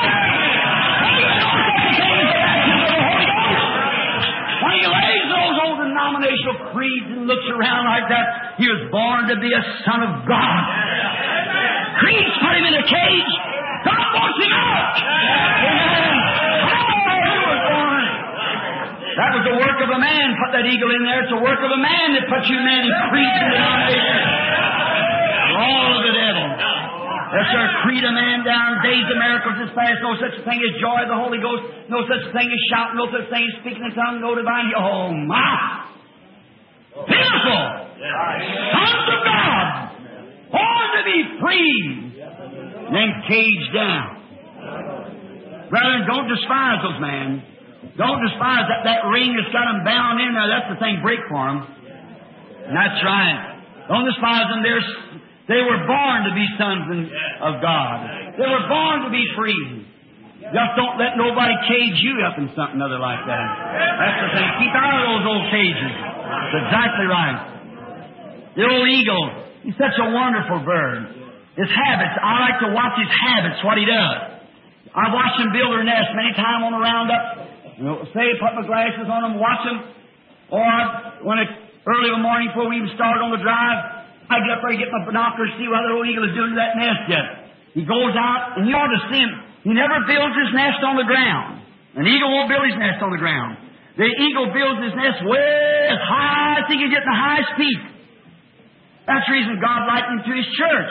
When he lays those old denominational creeds and looks around like that, he was born to be a son of God. Creeds put him in a cage. God wants him out. Amen. That was the work of of a man put that eagle in there. It's the work of a man that puts you men in creeds and denominations. All of the devil. Yes, sir, creed a man down, days of miracles is past, no such thing as joy of the Holy Ghost, no such thing as shouting, no such thing as speaking in tongues, no divine. Oh, my! Beautiful! Sons of God! Born to be free! Then caged down. Brethren, don't despise those men. Don't despise that ring that's got them bound in there. That's the thing break for them. And that's right. Don't despise them. They were born to be sons of God. They were born to be free. Just don't let nobody cage you up in something other like that. That's the thing. Keep out of those old cages. That's exactly right. The old eagle, he's such a wonderful bird. His habits, I like to watch his habits, what he does. I've watched him build their nest many times on the roundup. Say, put my glasses on him, watch him. Or when it's early in the morning before we even start on the drive, I get up there and get my binoculars to see what the old eagle is doing to that nest yet. He goes out, and you ought to see him. He never builds his nest on the ground. An eagle won't build his nest on the ground. The eagle builds his nest way as high as he can get in the highest peak. That's the reason God likened him to His church.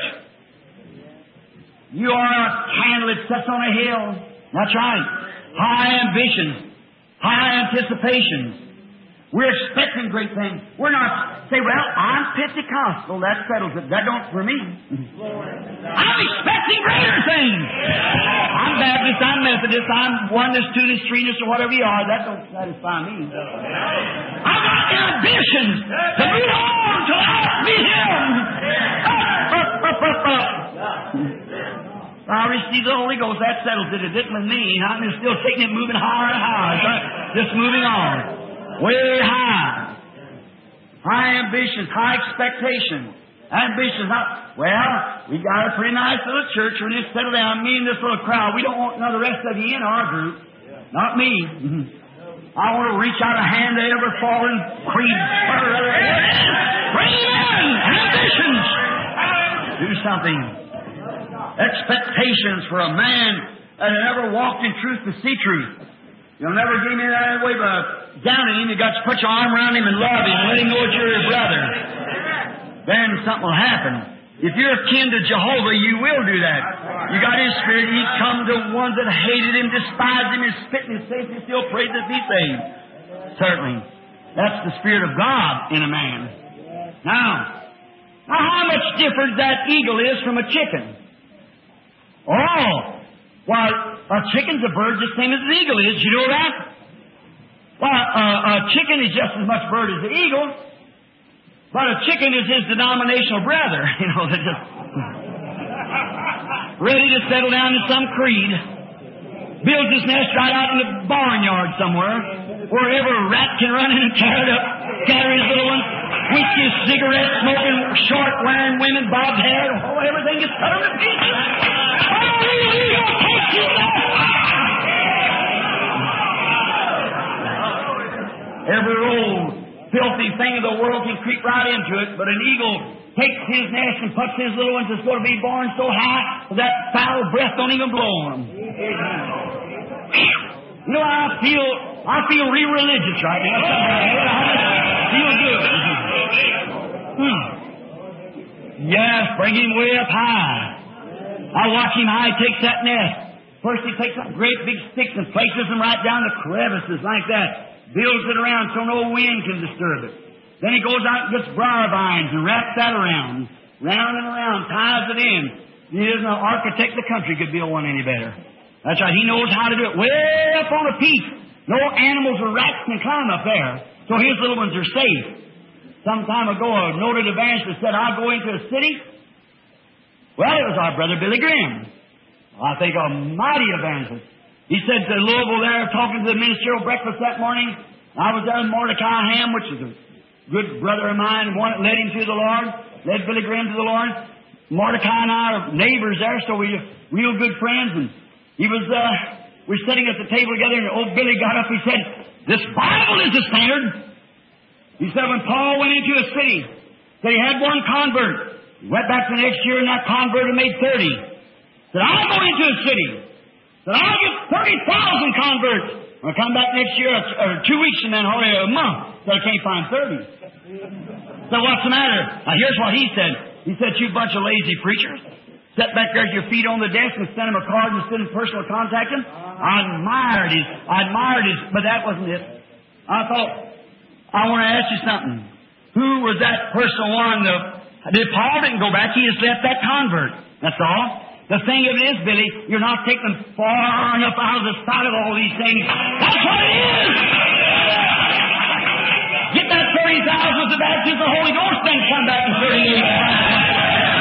You are a candle that sets on a hill. That's right. High ambitions. High anticipations. We're expecting great things. We're not say, well, I'm Pentecostal. That settles it. That don't for me. I'm expecting greater things. I'm Baptist, I'm Methodist, I'm Oneness, Two-ness, Three-ness, or whatever you are. That don't satisfy me. I've got ambitions to move on till I meet Him. I received the Holy Ghost. That settles it. It didn't with me. I'm still taking it, moving higher and higher. Just moving on. Way high. High ambitions, high expectations. Ambitions, not, well, we got a pretty nice little church. We're just settled down, me and this little crowd. We don't want none of the rest of you in our group. Not me. I want to reach out a hand to every fallen creed. Bring in ambitions. Do something. Expectations for a man that had never walked in truth to see truth. You'll never get him in that way, but down in him, you got to put your arm around him and love him, let him know that you're his brother. Then something will happen. If you're akin to Jehovah, you will do that. You got His Spirit. He come to ones that hated Him, despised Him, and spit in His face, and still prayed that be saved. Certainly. That's the Spirit of God in a man. Now how much different that eagle is from a chicken? Oh! Why, a chicken's a bird just the same as an eagle is. You know that? Why, a chicken is just as much bird as the eagle, but a chicken is his denominational brother. You know, they're just ready to settle down in some creed. Builds his nest right out in the barnyard somewhere, wherever a rat can run in and tear it up, gather his little ones, whiskey, cigarettes, smoking, short-wearing women, bobbed hair, everything is cut to pieces. Every old filthy thing of the world can creep right into it, but an eagle takes his nest and puts his little ones that's going to be born so high that foul breath don't even blow on them. You know, I feel real religious right now. I feel good. Yes, bring him way up high. I watch him how he takes that nest. First he takes some great big sticks and places them right down the crevices like that. Builds it around so no wind can disturb it. Then he goes out and gets briar vines and wraps that around. Round and around, ties it in. He isn't an architect the country could build one any better. That's right, he knows how to do it. Way up on a peak. No animals or rats can climb up there. So his little ones are safe. Some time ago a noted evangelist said, I'll go into a city. Well, it was our brother Billy Graham. I think a mighty evangelist. He said to Louisville there, talking to the ministerial breakfast that morning, I was there with Mordecai Ham, which is a good brother of mine, and one that led him to the Lord, led Billy Graham to the Lord. Mordecai and I are neighbors there, so we're real good friends. And he was, we're sitting at the table together, and old Billy got up, he said, this Bible is the standard. He said when Paul went into a city, that he had one convert. He went back the next year, and that convert had made 30. Said, I'll go into a city. Said, I'll get 30,000 converts. When I come back next year, or 2 weeks from then, hardly a month, so I can't find 30. So what's the matter? Now here's what he said. He said, you bunch of lazy preachers. Sat back there with your feet on the desk and sent him a card and sent him personal contact him. I admired his, but that wasn't it. I thought, I want to ask you something. Who was that personal one? Paul didn't go back. He just left that convert. That's all. The thing of it is, Billy, you're not taking them far enough out of the sight of all these things. That's what it is! Get that 30,000 with the baptism of the Holy Ghost, then come back in 38.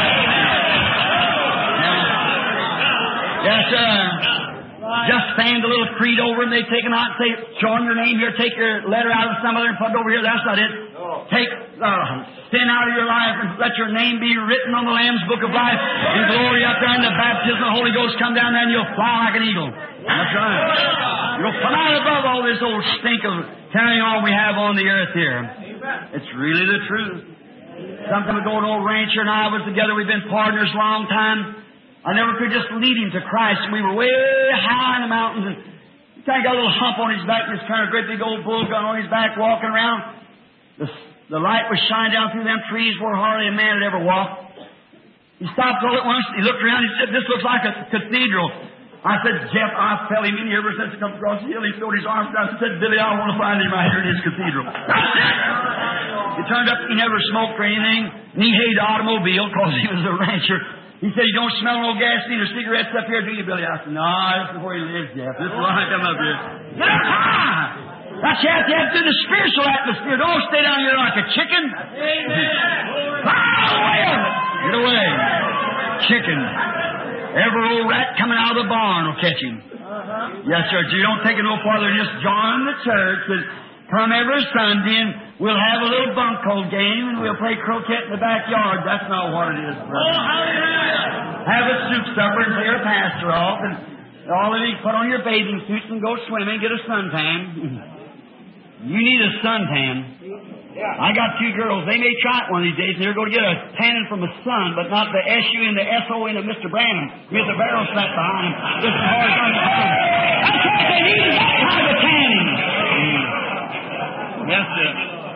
Yes, sir. Just stand a little creed over them. They take them out and say, show them your name here. Take your letter out of some other and put it over here. That's not it. Take sin out of your life and let your name be written on the Lamb's Book of Life. And glory up there, and the baptism of the Holy Ghost come down there, and you'll fly like an eagle. That's right. You'll come out above all this old stink of carrying on we have on the earth here. It's really the truth. Something ago, an old rancher and I was together. We've been partners a long time. I never could just lead him to Christ. We were way high in the mountains, and he kind of got a little hump on his back, and this kind of great big old bull gun on his back walking around. The light was shining down through them trees where hardly a man had ever walked. He stopped all at once, he looked around, he said, this looks like a cathedral. I said, Jeff, I fell him in here ever since he come across the hill. He threw his arms down and said, Billy, I want to find him right here in his cathedral. That's it! He turned up, he never smoked or anything, and he hated automobile because he was a rancher. He said, you don't smell no gasoline or cigarettes up here, do you, Billy? I said, no, this is where he lives, Jeff. This is why I come up here. Get up high! That's you have to have through the spiritual atmosphere. Don't stay down here like a chicken. Get away. Chicken. Every old rat coming out of the barn will catch him. Yes, sir. You don't take it no farther than just join the church and come every Sunday and we'll have a little bunco game and we'll play croquet in the backyard. That's not what it is, brother. Have a soup supper and pay our pastor off and all of you put on your bathing suits and go swimming, get a suntan. You need a suntan. I got 2 girls. They may try it one of these days, and they're going to get a tanning from the sun, but not the S-U-N, the S-O-N of Mr. Branham with the barrel slapped behind him. Just as hard as I'm saying. That's what they need, that kind of a tanning. Yes, sir.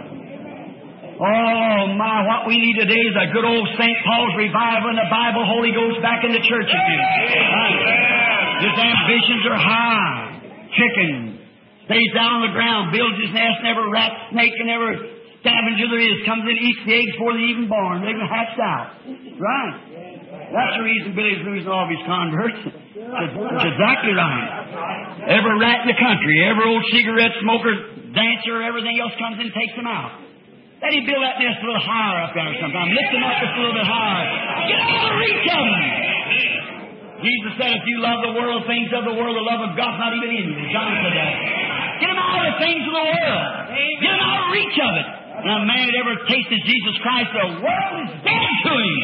Oh, my, what we need today is a good old St. Paul's revival and the Bible Holy Ghost back in the church again. His ambitions are high. Chicken. Stays down on the ground, builds his nest, never rat, snake, and every scavenger there is comes in, eats the eggs before they're even born. They're even hatched out. Right. That's the reason Billy's losing all of his converts. That's exactly right. Every rat in the country, every old cigarette smoker, dancer, everything else comes in and takes them out. Let him build that nest a little higher up there sometime. Lift them up just a little bit higher. Get out of the reach of them. Jesus said, if you love the world, things of the world, the love of God's not even in you. John said that. Get them out of the things of the world. Get them out of reach of it. And a man that ever tasted Jesus Christ, the world is dead to him.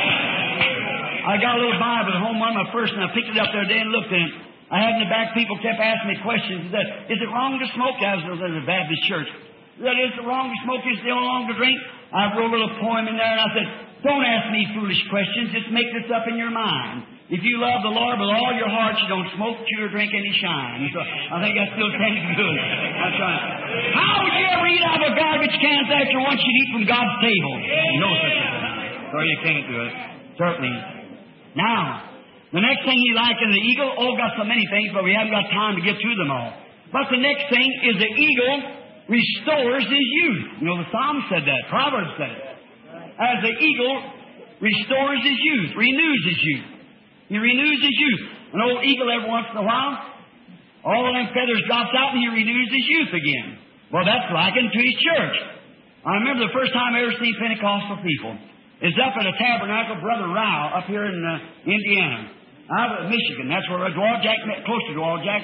I got a little Bible at home, one of my first, and I picked it up the other day and looked at it. I had in the back, people kept asking me questions. He said, is it wrong to smoke? I was in a Baptist church. That is it wrong to smoke? Is it wrong to drink? I wrote a little poem in there, and I said, don't ask me foolish questions. Just make this up in your mind. If you love the Lord with all your heart, you don't smoke, chew, or drink any shine. So I think that still stands good. That's right. How would you ever eat out of a garbage can after once you'd eat from God's table? No such a thing. So you can't do it. Certainly. Now, the next thing he liked in the eagle, got so many things, but we haven't got time to get through them all. But the next thing is the eagle restores his youth. You know, the Psalm said that. Proverbs said it. As the eagle restores his youth, renews his youth. He renews his youth. An old eagle every once in a while, all of them feathers drops out and he renews his youth again. Well, that's likened to his church. I remember the first time I ever seen Pentecostal people. It's up at a tabernacle, Brother Rao, up here in Indiana. Out of Michigan. That's where Dwall Jack met, close to Dwall Jack.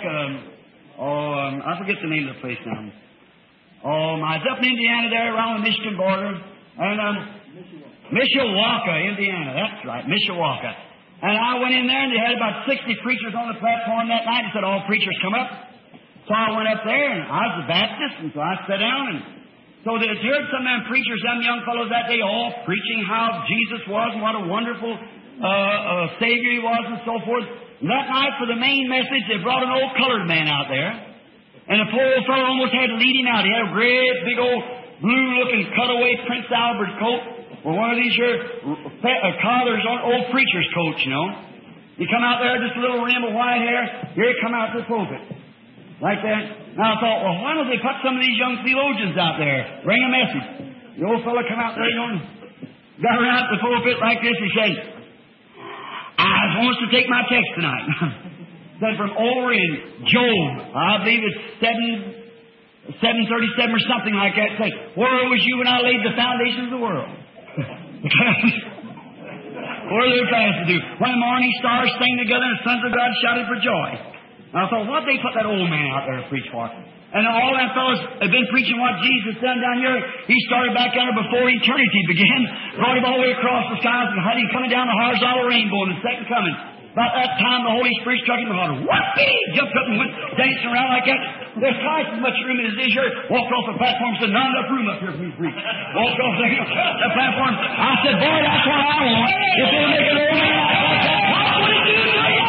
I forget the name of the place now. It's up in Indiana there around the Michigan border. And Mishawaka, Indiana. That's right, Mishawaka. And I went in there, and they had about 60 preachers on the platform that night. They said, all preachers come up. So I went up there, and I was a Baptist, and so I sat down. And so they heard some of them preachers, them young fellows that day, all preaching how Jesus was and what a wonderful Savior He was and so forth. And that night, for the main message, they brought an old colored man out there. And the poor old fellow almost had to lead him out. He had a great big old blue-looking cutaway Prince Albert coat, or one of these here collars on old preacher's coats, you know. He come out there, just a little rim of white hair. Here he come out to the pulpit. Like that. Now I thought, well, why don't they put some of these young theologians out there, bring a message? The old fellow come out there, you know, got around the pulpit like this. He said, I want to take my text tonight. Said from over in Job, I believe it's 7:37 or something like that. Say, where was you when I laid the foundations of the world? What are they fast to do? When the morning stars sang together and the sons of God shouted for joy. And I thought, what'd they put that old man out there to preach for? And all them fellows have been preaching what Jesus done down here. He started back down there before eternity began, brought him all the way across the skies and had him coming down the horizontal rainbow in the second coming. About that time, the Holy Spirit struck him and hollered, whoopee! Jumped up and went dancing around like that. There's twice as much room as is here. Walked off the platform and said, not enough room up here for me to preach. Walked off the platform. I said, boy, that's what I want. If they'll make an old man like that, what would it do to you?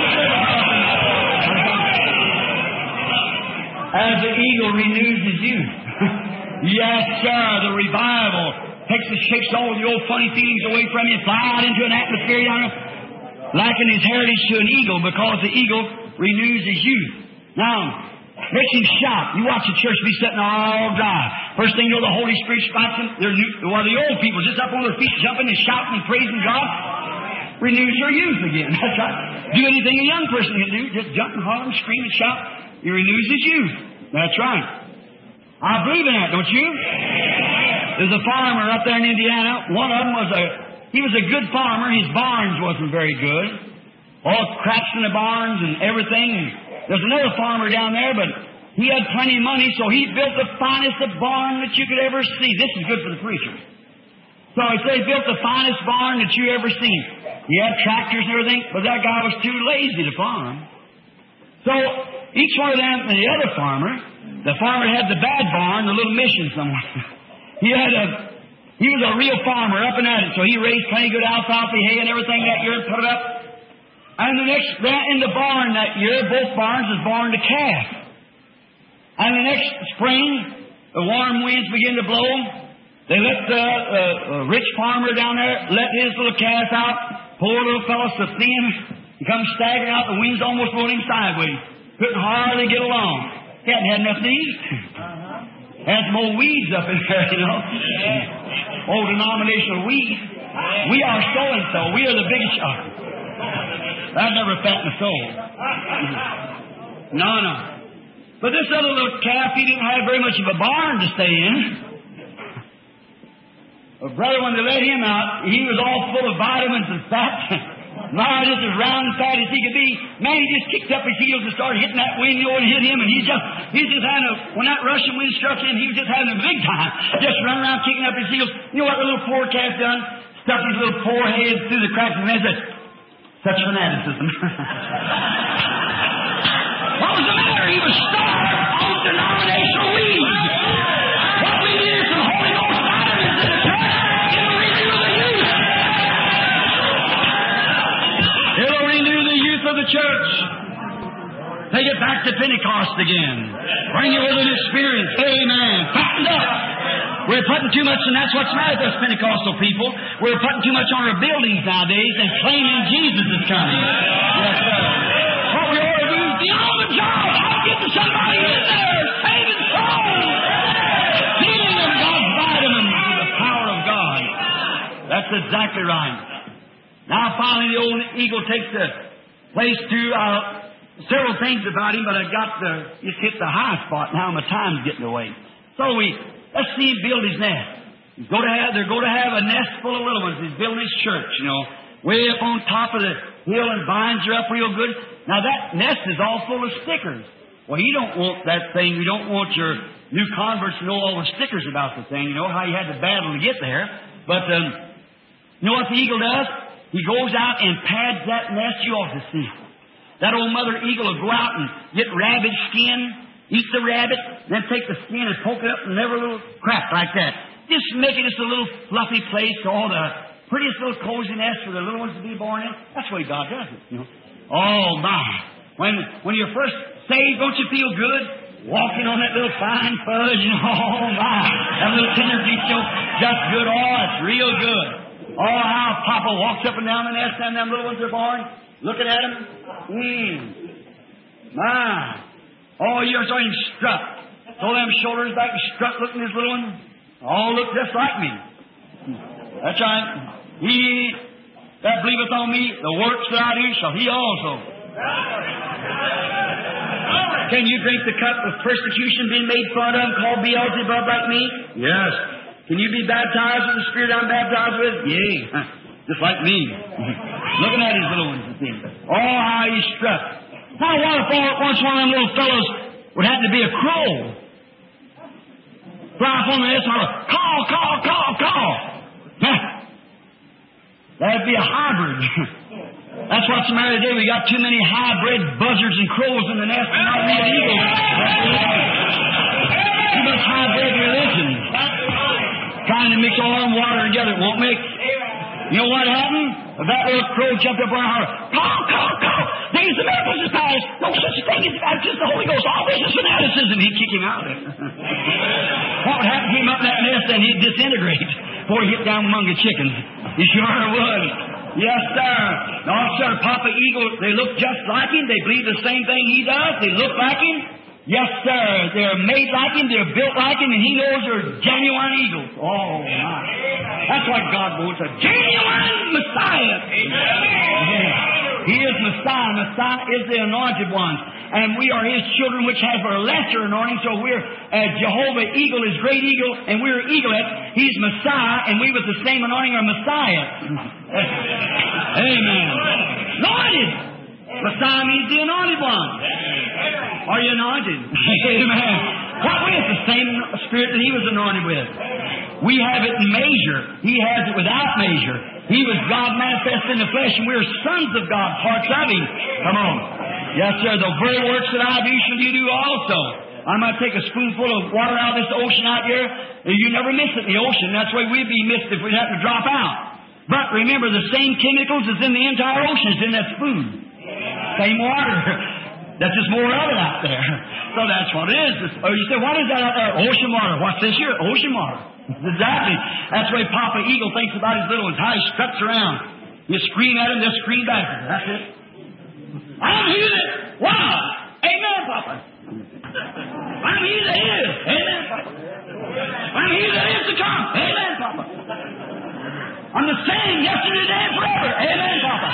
As the eagle renews his youth. Yes, sir, the revival shakes all the old funny feelings away from you, fly out into an atmosphere down there. Liken his heritage to an eagle because the eagle renews his youth. Now, makes him shout. You watch the church be sitting all dry. First thing you know, the Holy Spirit strikes them. The old people just up on their feet jumping and shouting and praising God. Renews their youth again. That's right. Do anything a young person can do. Just jump and holler and scream and shout. He renews his youth. That's right. I believe in that, don't you? There's a farmer up there in Indiana. One of them he was a good farmer. His barns wasn't very good. All cracks in the barns and everything. There's another farmer down there, but he had plenty of money, so he built the finest barn that you could ever see. This is good for the preacher. So he said he built the finest barn that you ever seen. He had tractors and everything, but that guy was too lazy to farm. So each one of them, and the other farmer, the farmer had the bad barn, the little mission somewhere. He was a real farmer up and at it, so he raised plenty good alfalfa hay and everything that year and put it up. And in the barn that year, both barns was born a calf. And the next spring, the warm winds began to blow. They let the rich farmer down there let his little calf out. Poor little fellow so thin, he comes staggering out. The winds almost blew him sideways. Couldn't hardly get along. He hadn't had nothing to eat. Had some old weeds up in there, you know. Old denominational weeds. We are so-and-so. We are the biggest. That never fattened a soul. No. But this other little calf, he didn't have very much of a barn to stay in. Well, brother, when they let him out, he was all full of vitamins and fat. My, just as round and fat as he could be. Man, he just kicked up his heels and started hitting that windmill and hit him, and he's just having when that rushing wind struck him, he was just having a big time. Just running around kicking up his heels. You know what the little poor calf done? Stuck his little poor head through the cracks and said, such fanaticism. What was the matter? He was starved on denominational weeds. What we need is some Holy Ghost vitamins in the church. It'll renew the youth of the church. Take it back to Pentecost again. Bring it with an experience. Amen. Fatten up. We're putting too much, and that's what's the matter with us Pentecostal people. We're putting too much on our buildings nowadays and claiming Jesus is coming. Yes, sir. What we ought to do is be on the job. I'll get to somebody in there saving souls. Healing them God's vitamins through the power of God. That's exactly right. Now, finally, the old eagle takes the place to several things about him, but I just hit the high spot now. My time's getting away. So let's see him build his nest. They're going to have a nest full of little ones. He's building his church, you know, way up on top of the hill, and vines are up real good. Now, that nest is all full of stickers. Well, you don't want that thing. You don't want your new converts to know all the stickers about the thing. You know how you had to battle to get there. But you know what the eagle does? He goes out and pads that nest. You ought to see. That old mother eagle will go out and get rabbit skin, eat the rabbit, then take the skin and poke it up in every little crack like that. Just make it just a little fluffy place to all the prettiest little cozy nest for the little ones to be born in. That's the way God does it, you know. Oh, my. When you're first saved, don't you feel good? walking on that little fine fudge, and oh my, that little tender beef show, just good. Oh, it's real good. Oh, how Papa walks up and down the nest, and them little ones are born, looking at him. My. Oh, you're so him strut. Throw them shoulders back and strut looking at his little one. All look just like me. That's right. He that believeth on me, the works that I do shall he also. Can you drink the cup of persecution, being made fun of, called Beelzebub like me? Yes. Can you be baptized with the Spirit I'm baptized with? Yea. Just like me. Looking at his little ones. Oh, how he struck. Now, what if once one of them little fellows would happen to be a crow? Fly up on the nest and holler, call, call, call, call. That'd be a hybrid. That's what's the matter today. We got too many hybrid buzzards and crows in the nest and not real eagles. Too much hybrid religion. Trying to mix oil and water together. It won't mix. You know what happened? That little crow jumped up on a holler. Call, call, call. Days of miracles is past. No such thing as that. Just the Holy Ghost. All this is fanaticism. He'd kick him out of it. What would happen to him up in that nest and he'd disintegrate before he hit down among the chickens? He sure would. Yes, sir. No, sir. Papa Eagle, they look just like him. They believe the same thing he does. They look like him. Yes, sir. They're made like him. They're built like him. And he knows they're genuine eagles. Oh, my. That's what God wants. A genuine Messiah. Yeah. He is Messiah. Messiah is the anointed ones. And we are His children which have a lesser anointing. So we're Jehovah Eagle is great eagle. And we're eaglet. He's Messiah. And we with the same anointing are Messiah. Amen. Anointed. Messiah means the anointed one. Are you anointed? Amen. What with the same Spirit that He was anointed with? We have it in measure. He has it without measure. He was God manifest in the flesh, and we're sons of God, parts of Him. Come on. Yes, sir. The very works that I do shall you do also. I might take a spoonful of water out of this ocean out here. You never miss it in the ocean. That's the way we'd be missed if we'd have to drop out. But remember, the same chemicals is in the entire ocean is in that spoon. Same water. That's just more of it out there. So that's what it is. Oh, you say, what is that out there? Ocean water. What's this here? Ocean water. Exactly. That's the way Papa Eagle thinks about his little ones. How he struts around. You scream at him, they'll scream back. That's it. I'm he that. Wow. Amen, Papa. I'm he that is. Amen, Papa. I'm he that is to come. Amen, Papa. I'm the same yesterday, today, and forever. Amen, Papa.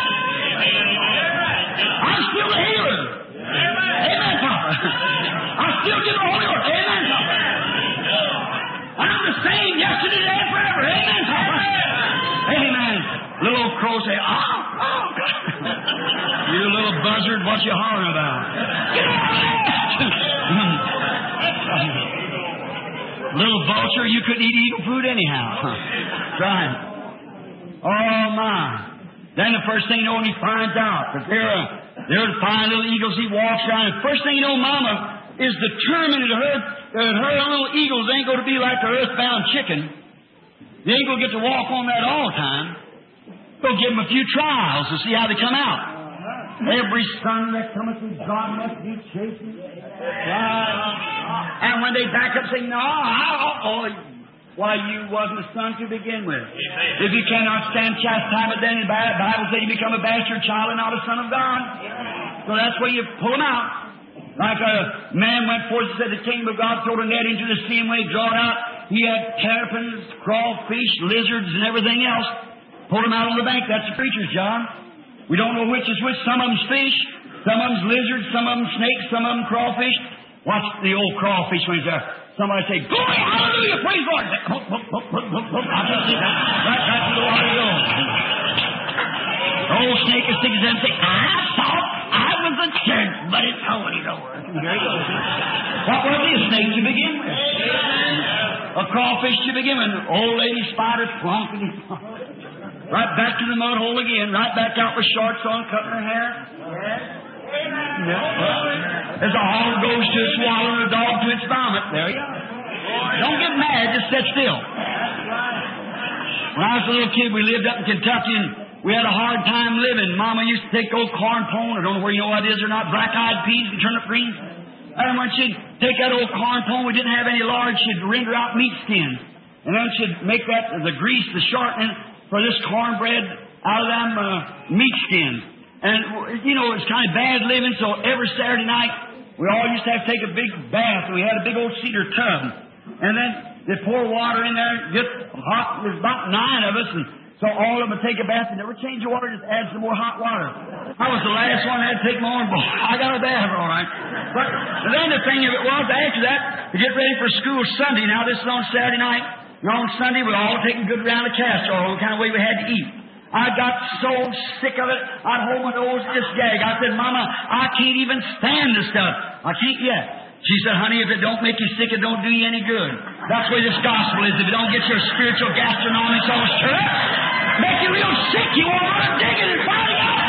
I'm still the healer. Amen, Papa. I still give the Holy Ghost. Amen, Papa. I'm the same yesterday, today, and forever. Amen, Papa. Amen. Little old crow say, oh, God. You little buzzard, what you hollering about? Little vulture, you couldn't eat eagle food anyhow. Try it. Oh, my. Then the first thing you know, when he finds out that they're fine little eagles, he walks around, and first thing you know, Mama is determined that her little eagles ain't going to be like the earthbound chicken. They ain't going to get to walk on that all the time. Go give them a few trials to see how they come out. Every son that cometh with God must be chastened. And when they back up saying, no, why, you wasn't a son to begin with. If you cannot stand chastisement, then the Bible says you become a bastard child and not a son of God. So that's where you pull them out. Like a man went forth and said the kingdom of God threw a net into the sea, and when he drew it out, he had terrapins, crawfish, lizards, and everything else. Pulled them out on the bank. That's the preacher's job. We don't know which is which. Some of them's fish, some of them's lizards, some of them snakes, some of them crawfish. Watch the old crawfish when he's there. Somebody say, glory, hallelujah, praise the Lord. I can see that. That's the Holy Ghost. The old snake is sticking and say, I thought I was a church, but it's Holy Ghost. There he goes. What was he, a snake to begin with? A crawfish to begin with. Old lady spider plunking. Right back to the mud hole again. Right back out with shorts on, cutting her hair. As a hog goes to its swallow and a dog to its vomit. There you go. Don't get mad, just sit still. When I was a little kid, we lived up in Kentucky, and we had a hard time living. Mama used to take old corn pone, I don't know where you know what it is or not, black-eyed peas and turnip greens. And when she'd take that old corn pone, we didn't have any lard, she'd render out meat skins. And then she'd make that, the grease, the shortening for this cornbread out of them meat skins. And, you know, it's kind of bad living, so every Saturday night, we all used to have to take a big bath, and we had a big old cedar tub. And then they pour water in there, get hot, there's about 9 of us, and so all of them would take a bath and never change the water, just add some more hot water. I was the last one that had to take my own bath. I got a bath, all right. But then the thing of it was, after that, to get ready for school Sunday, now this is on Saturday night, and on Sunday we're all taking a good round of castor oil, the kind of way we had to eat. I got so sick of it, I'd hold my nose and just gag. I said, Mama, I can't even stand this stuff. I can't yet. She said, honey, if it don't make you sick, it don't do you any good. That's the way this gospel is. If it don't get your spiritual gastronomy so stirred up, make you real sick, you won't want to dig it and find it out.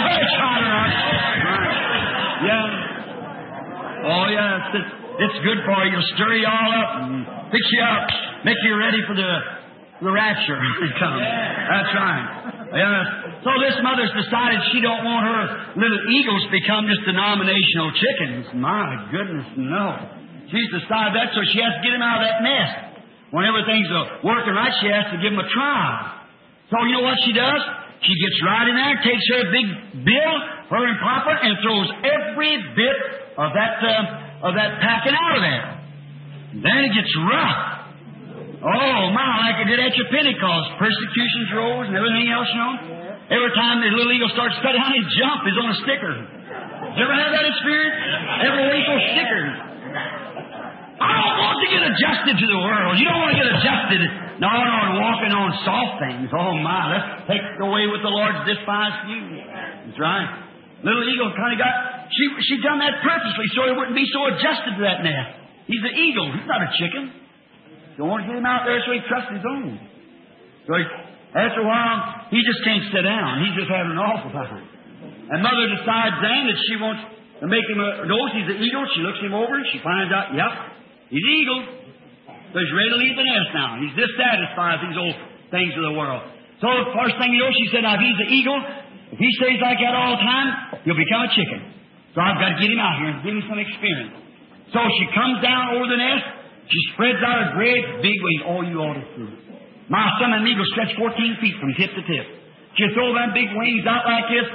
Yeah. Oh, yeah, it's good for you. It'll stir you all up and fix you up, make you ready for the rapture to come. That's right. Yeah. So this mother's decided she don't want her little eagles to become just denominational chickens. My goodness, no. She's decided that, so she has to get them out of that nest. When everything's working right, she has to give them a trial. So you know what she does? She gets right in there, takes her big bill, her and Papa, and throws every bit of that packing out of there. Then it gets rough. Oh, my, like it did at your Pentecost. Persecutions rose and everything else, you know. Every time the little eagle starts cutting down, he'd jump. He's on a sticker. Did you ever have that experience? Every week on stickers. I don't want to get adjusted to the world. You don't want to get adjusted. No, walking on soft things. Oh, my, let's take away what the Lord's despised few. That's right. Little eagle kind of got, she done that purposely so he wouldn't be so adjusted to that nest. He's an eagle. He's not a chicken. Don't want to get him out there so he trusts his own. So after a while, he just can't sit down. He's just having an awful time. And Mother decides then that she wants to make him knows he's an eagle. She looks him over and she finds out, yep, he's an eagle. So he's ready to leave the nest now. He's dissatisfied with these old things of the world. So the first thing you know, she said, now if he's an eagle, if he stays like that all the time, he'll become a chicken. So I've got to get him out here and give him some experience. So she comes down over the nest. She spreads out a great big wing. Oh, you ought to see it. My son and me will stretch 14 feet from tip to tip. She'll throw them big wings out like this.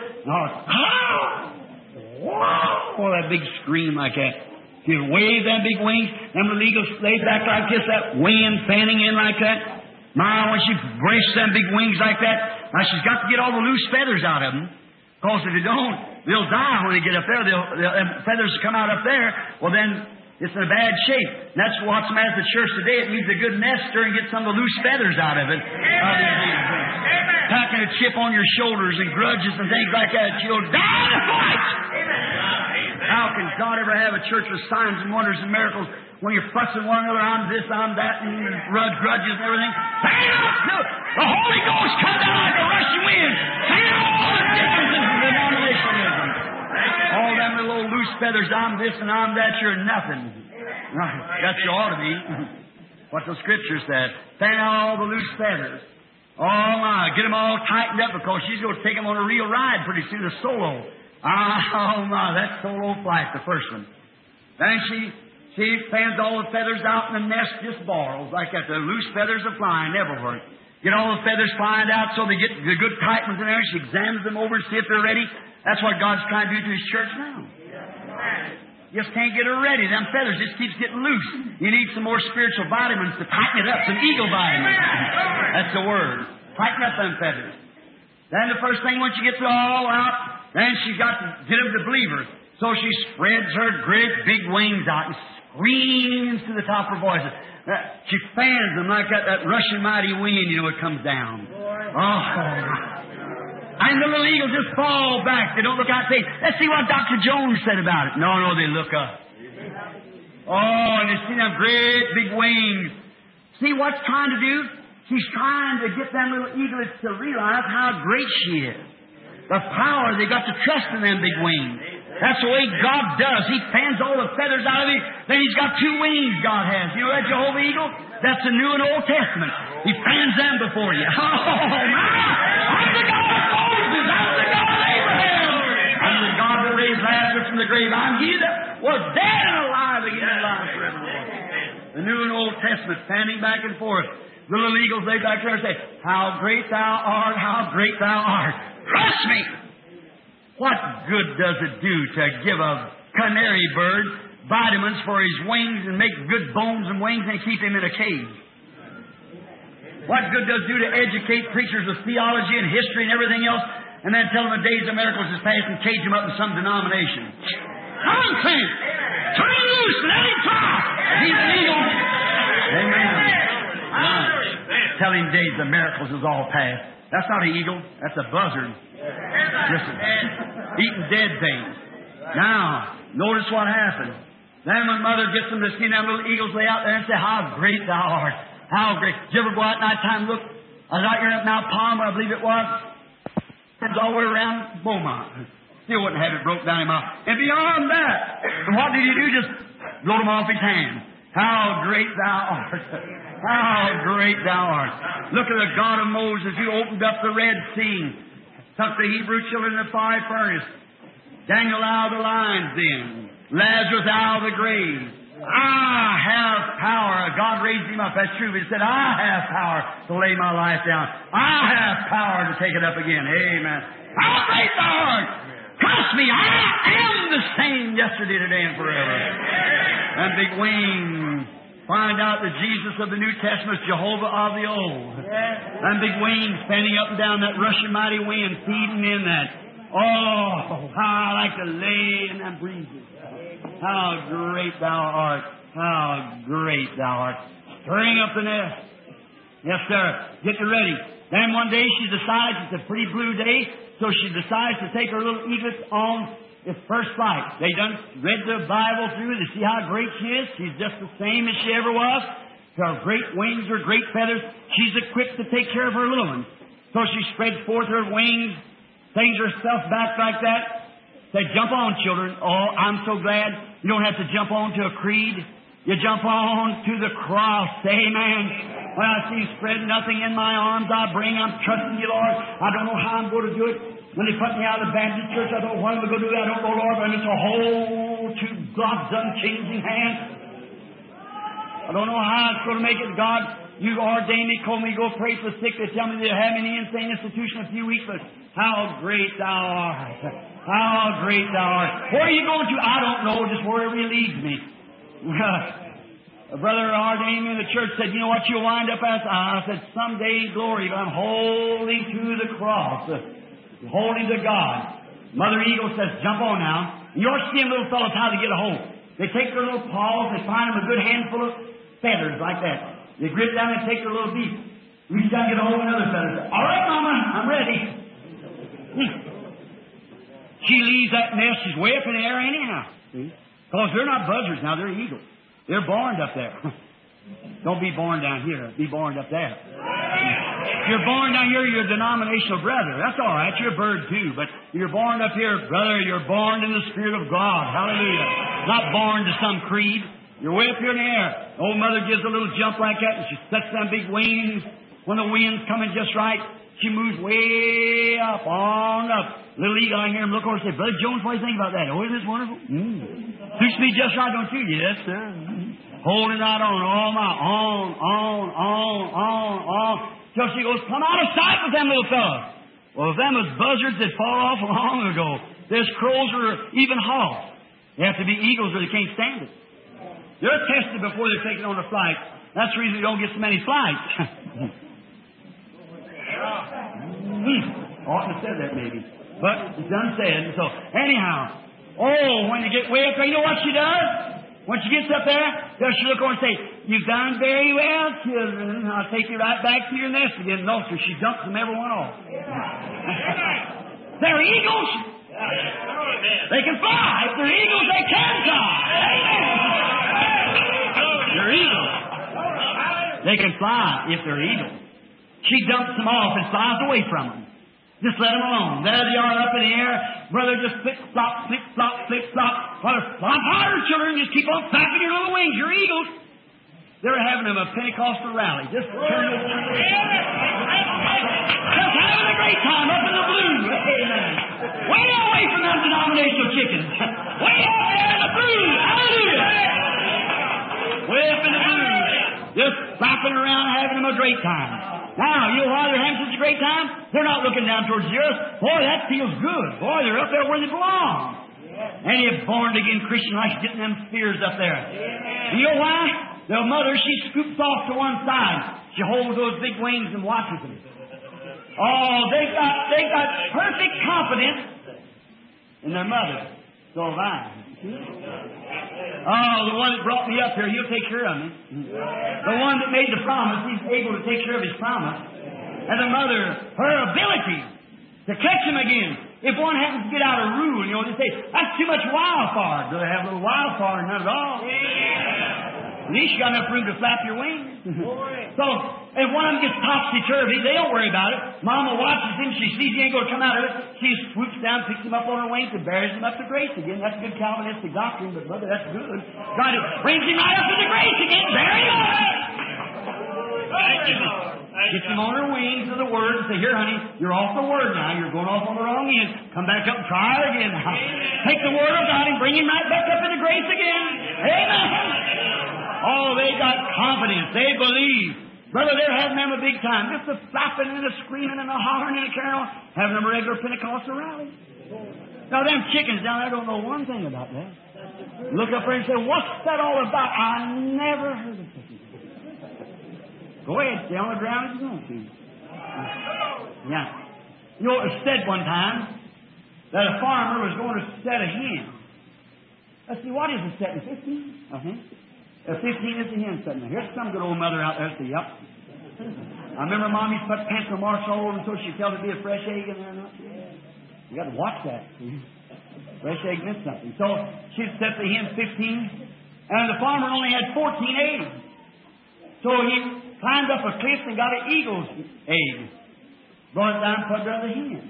Oh, that big scream like that. She'll wave them big wings. Them little eagles lay back like this, that wind fanning in like that. My, when she breaks them big wings like that, now she's got to get all the loose feathers out of them. Because if they don't, they'll die when they get up there. Feathers come out up there. Well, then it's in a bad shape. That's what's the matter with the church today. It needs a good nester and get some of the loose feathers out of it. Packing a chip on your shoulders and grudges and things like that. You'll die in a fight. How can God ever have a church with signs and wonders and miracles when you're fussing one another on this, on that, and grudges and everything? The Holy Ghost come down like a rushing wind. All the differences in denominationalism. All them little old loose feathers, I'm this and I'm that, you're nothing. That you ought to be. What the Scripture says. Fan out all the loose feathers. Oh, my, get them all tightened up because she's going to take them on a real ride pretty soon, a solo. Oh, my, that solo flight, the first one. Then she fans all the feathers out and the nest just borrows like that. The loose feathers are flying everywhere. Get all the feathers flying out so they get the good tight ones in there. She examines them over and see if they're ready. That's what God's trying to do to His church now. You just can't get her ready. Them feathers just keeps getting loose. You need some more spiritual vitamins to tighten it up. Some eagle vitamins. That's the word. Tighten up them feathers. Then the first thing, once you get it all out, then she's got to get them to believe her. So she spreads her great big wings out and screams to the top of her voice. She fans them like that rushing mighty wind, you know, it comes down. Oh, and the little eagles just fall back. They don't look out and say, let's see what Dr. Jones said about it. No, they look up. Oh, and you see them great big wings. See what's trying to do? She's trying to get them little eaglets to realize how great she is. The power, they got to trust in them big wings. That's the way God does. He fans all the feathers out of it. Then He's got 2 wings God has. You know that Jehovah Eagle? That's the New and Old Testament. He fans them before you. Oh, my! I'm the God of Moses! I'm the God of Abraham! I'm the God that raised Lazarus from the grave. I'm He that was dead and alive again and alive forevermore. The New and Old Testament standing back and forth. The little eagles lay back there and say, how great Thou art, how great Thou art. Trust me! What good does it do to give a canary bird vitamins for his wings and make good bones and wings and keep him in a cage? What good does it do to educate preachers of theology and history and everything else and then tell them the days of miracles is past and cage them up in some denomination? Nonsense! Turn him loose! Let him talk! He's legal! Amen. Tell him days of miracles is all past. That's not an eagle. That's a buzzard. Listen. Eating dead things. Now, notice what happened. Then when Mother gets them to see them little eagles lay out there and say, how great Thou art. How great. Did you ever go out at night time and look? I was out here at Mount Palmer, I believe it was. It's all the way around Beaumont. Still wouldn't have it broke down him out. And beyond that, what did he do? Just wrote them off his hand. How great Thou art. How great Thou art. Look at the God of Moses who opened up the Red Sea, took the Hebrew children in the fire furnace, Daniel out of the lion's den, Lazarus out of the grave. I have power. God raised him up. That's true. He said, I have power to lay my life down. I have power to take it up again. Amen. How great Thou art. Trust me, I am the same yesterday, today, and forever. And big wings. Find out that Jesus of the New Testament is Jehovah of the Old. And big wings fanning up and down that rushing mighty wind, feeding in that. Oh, how I like to lay in that breezes. How great Thou art. How great Thou art. Stirring up the nest. Yes, sir. Get ready. Then one day she decides it's a pretty blue day, so she decides to take her little eaglet on its first flight. They done read the Bible through to see how great she is. She's just the same as she ever was. Her great wings, her great feathers. She's equipped to take care of her little ones. So she spreads forth her wings, things herself back like that. Say, jump on, children. Oh, I'm so glad you don't have to jump on to a creed. You jump on to the cross. Amen. When I see spread nothing in my arms, I bring. I'm trusting You, Lord. I don't know how I'm going to do it. When they put me out of the Baptist church, I don't know what I'm going to do. I don't know, Lord, but it's a whole to God's unchanging hand. I don't know how it's going to make it. God, You ordained me, called me, go pray for the sick. They tell me they have me in the insane institution a few weeks, but how great Thou art. How great Thou art. Where are you going to? I don't know, just wherever You leads me. A brother ordained me in the church said, you know what you'll wind up as? I said, someday in glory, I'm holding to the cross, holding to God. Mother Eagle says, jump on now. And you're seeing little fellows how to get a hold. They take their little paws, they find them a good handful of feathers like that. They grip down and take their little beak. Reach down and get a hold of another feather. All right, Mama, I'm ready. She leaves that nest. She's way up in the air anyhow. See? Because they're not buzzards now, they're eagles. They're born up there. Don't be born down here. Be born up there. If you're born down here, you're a denominational brother. That's all right. You're a bird too. But you're born up here, brother. You're born in the Spirit of God. Hallelujah. Not born to some creed. You're way up here in the air. Old mother gives a little jump like that, and she sets them big wings. When the wind's coming just right, she moves way up, on up. Little eagle, I hear him look over and say, Brother Jones, what do you think about that? Oh, isn't this wonderful? Suits me just right, don't you? Yes, sir. Holding right on, all my, on. Till she goes, come out of sight with them little fellas. Well, if them was buzzards, they'd fall off long ago. There's crows or even hawks. They have to be eagles or they can't stand it. They're tested before they're taken on a flight. That's the reason we don't get so many flights. Oughtn't have said that maybe. But it's unsaid. So, anyhow, when you get way up there, you know what she does? When she gets up there, she'll look over and say, you've done very well, children. I'll take you right back to your nest again. No, sir, she dumps them every one off. They're eagles. They can fly. If they're eagles, they can fly. They're eagles. They can fly if they're eagles. She dumps them off and flies away from them. Just let them alone. There they are up in the air. Brother, just flip-flop, flip-flop, flip-flop. Flop harder, children. Just keep on flapping your little wings. You're eagles. They're having a Pentecostal rally. Just having a great time up in the blue. Amen. Way away from them denominational chickens. Way having them a great time. Now, you know why they're having such a great time? They're not looking down towards the earth. Boy, that feels good. Boy, they're up there where they belong. Any born-again Christian likes getting them spears up there. And you know why? The mother, she scoops off to one side. She holds those big wings and watches them. Oh, they got perfect confidence in their mother. So have I. Oh, the one that brought me up here, he'll take care of me. The one that made the promise, he's able to take care of his promise. And the mother, her ability to catch him again. If one happens to get out of rule, you know, they say, that's too much wildfire. Do they have a little wildfire? Not at all. At least you got enough room to flap your wings. So, if one of them gets topsy-turvy, they don't worry about it. Mama watches him. She sees he ain't going to come out of it. She swoops down, picks him up on her wings, and bears him up to grace again. That's good Calvinistic doctrine, but brother, that's good. God brings him right up to the grace again. There he is. Thank you, Lord. Gets him on her wings of the Word and say, here, honey, you're off the Word now. You're going off on the wrong end. Come back up and try it again now. Take the Word of God and bring him right back up into grace again. Amen. Oh, they got confidence. They believe. Brother, they're having them a big time. Just a flapping and a screaming and a hollering and a carrying on. Having them a regular Pentecostal rally. Now, them chickens down there don't know one thing about that. Look up there and say, what's that all about? I never heard of it. Go ahead, stay on the ground if you want to. Yeah. You know, it was said one time that a farmer was going to set a hen. Let's see, what is it setting? 15? Uh-huh. 15 is the hen setting. Here's some good old mother out there. See, yep. I remember Mommy put pencil marks all over until she felt it be a fresh egg in there. You got to watch that. See? Fresh egg meant something. So she'd set the hen 15, and the farmer only had 14 eggs. So he climbed up a cliff and got an eagle's egg. Brought it down and put it under the hen.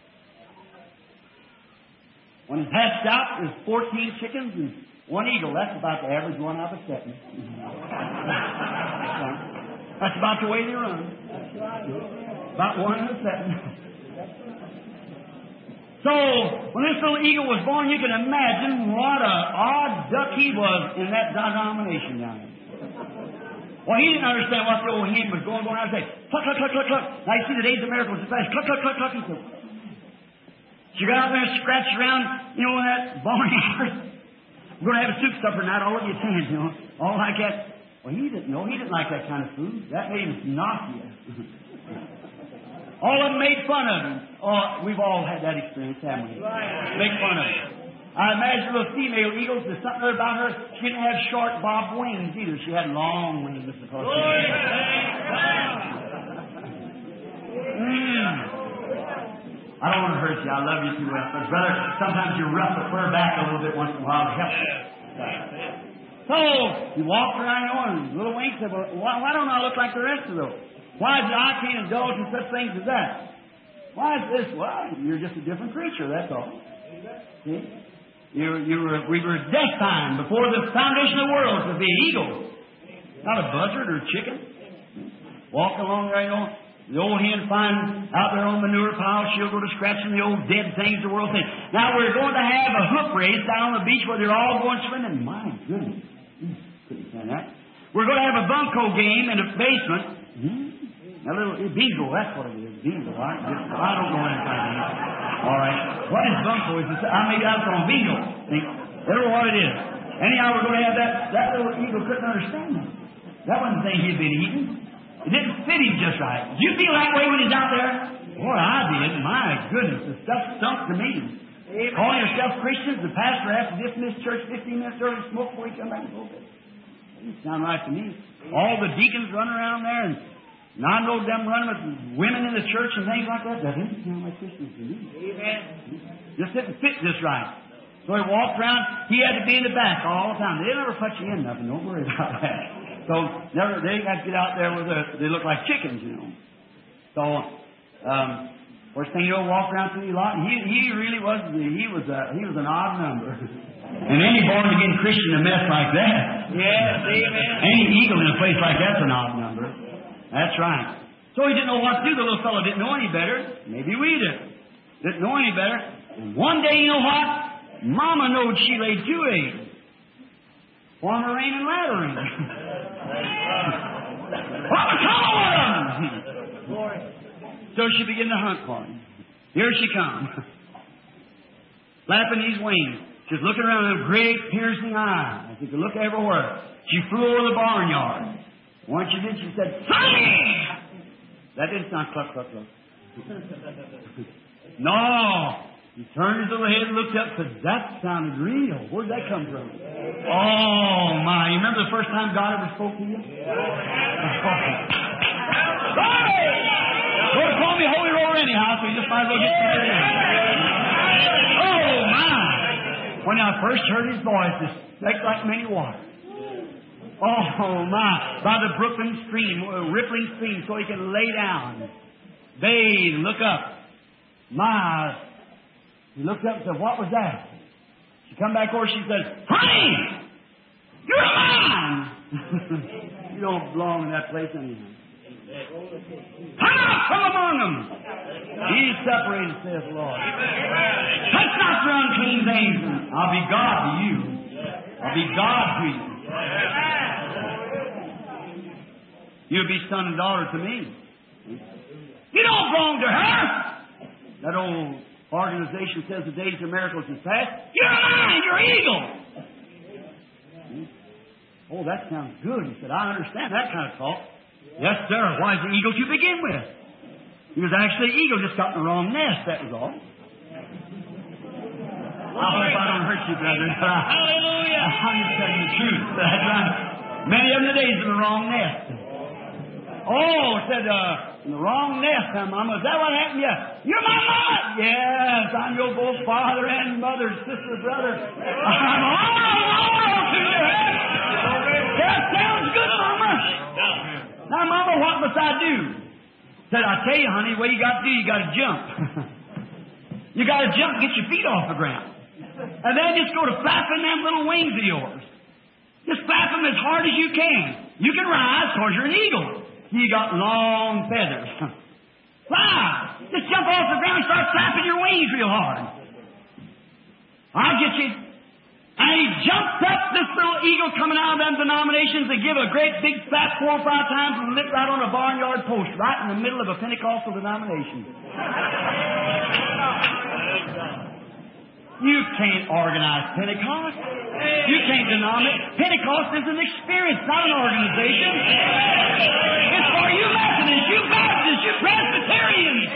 When it's hatched out, there's 14 chickens and one eagle. That's about the average one out of a setting. That's about the way they run. About one in a setting. So, when this little eagle was born, you can imagine what an odd duck he was in that denomination down there. Well, he didn't understand what the old hen was going around and say, cluck, cluck, cluck, cluck, cluck. Now you see the days of miracles, it's fast, cluck, cluck, cluck, cluck. He said, she got out there and scratched around, you know, in that barnyard. We're going to have a soup supper tonight, all of you attend, you know, all like that. Well, he didn't know. He didn't like that kind of food. That made him nauseous. All of them made fun of him. Oh, we've all had that experience, haven't we? Make fun of him. I imagine little female eagles, there's something about her. She didn't have short bob wings either. She had long wings. I don't want to hurt you. I love you too well. But brother, sometimes you rough the fur back a little bit once in a while to help you. So, you walk around and little wings said, well, why don't I look like the rest of those? Why is it I can't indulge in such things as that? Why is this? Well, you're just a different creature, that's all. See? We were destined before the foundation of the world to be an eagle, not a buzzard or a chicken. Walk along there, you know. The old hen finds out there on the manure pile, she'll go to scratching the old dead things the world thinks. Now we're going to have a hook race down on the beach where they're all going swimming. My goodness. Couldn't stand that. We're going to have a bunco game in the basement. A little bingo, that's what it is. Bingo, all right? I don't know anything. All right. What is bunco? I made out from bingo. See? I don't know what it is. Anyhow, we're going to have that little eagle couldn't understand that. That wasn't the thing he'd been eating. It didn't fit him just right. Did you feel that way when he's out there? Boy, I did. My goodness, the stuff stunk to me. Calling yourself Christians, the pastor has to dismiss church 15 minutes early to smoke before he comes back to the pulpit. Doesn't sound right to me. All the deacons running around there, and I know them running with women in the church and things like that. That doesn't sound like Christians to me. Amen. Just didn't fit just right. So he walked around. He had to be in the back all the time. They never put you in nothing. Don't worry about that. So they got to get out there with they look like chickens, you know. So first thing you know, walk around through the lot. He really was. He was an odd number. And any born again Christian in a mess like that. Yes, amen. Any eagle in a place like that's an odd number. That's right. So he didn't know what to do. The little fellow didn't know any better. Maybe we didn't know any better. And one day, you know what? Mama knowed she laid 2 eggs. Former rain and latter rain. What become of him? So she began to hunt for him. Here she comes, flapping these wings. She's looking around with great piercing eyes. You could look everywhere. She flew over the barnyard. Once she did, she said, "Sonny!" That didn't sound cluck, cluck, cluck. No. He turned his little head and looked up and said, "That sounded real. Where'd that come from?" Oh, my. You remember the first time God ever spoke to you? Lord called me holy roller anyhow, so you just might as well get to it. Oh, my. When I first heard his voice, it spake like many waters. Oh, my. By the Brooklyn stream, rippling stream, so he can lay down, bathe, look up. My. He looked up and said, "What was that?" She come back over, she said, "Honey! You're mine!" You don't belong in that place anyhow. "Come out from among them! He separated, saith the Lord. Touch not your unclean things, and I'll be God to you. I'll be God to you. You'll be son and daughter to me." You don't belong to her! That old organization says the days of miracles is past. You're mine! You're eagle! Oh, that sounds good. He said, "I understand that kind of talk." "Yes, sir. Why is the eagle to begin with?" He was actually an eagle, just got in the wrong nest, that was all. I hope I don't hurt you, brother. Hallelujah! I'm just telling you the truth. That's right. Many of them today's in the wrong nest. Oh, said, in the wrong nest, huh, Mama? Is that what happened? Yeah. "You're my mama!" "Yes, I'm your both father and mother, sister, brother. I'm all to you." "That sounds good, Mama." "Now, Mama, what must I do?" Said, "I tell you, honey, what you got to do, you got to jump. You got to jump and get your feet off the ground. And then just go to flapping them little wings of yours. Just flap them as hard as you can. You can rise because you're an eagle. You got long feathers. Fly! Just jump off the ground and start flapping your wings real hard. I'll get you." And he jumped up, this little eagle coming out of them denominations, and give a great big flap 4 or 5 times and lit right on a barnyard post, right in the middle of a Pentecostal denomination. You can't organize Pentecost. You can't denominate. Pentecost is an experience, not an organization. It's for you Methodists, you Baptists, you Presbyterians.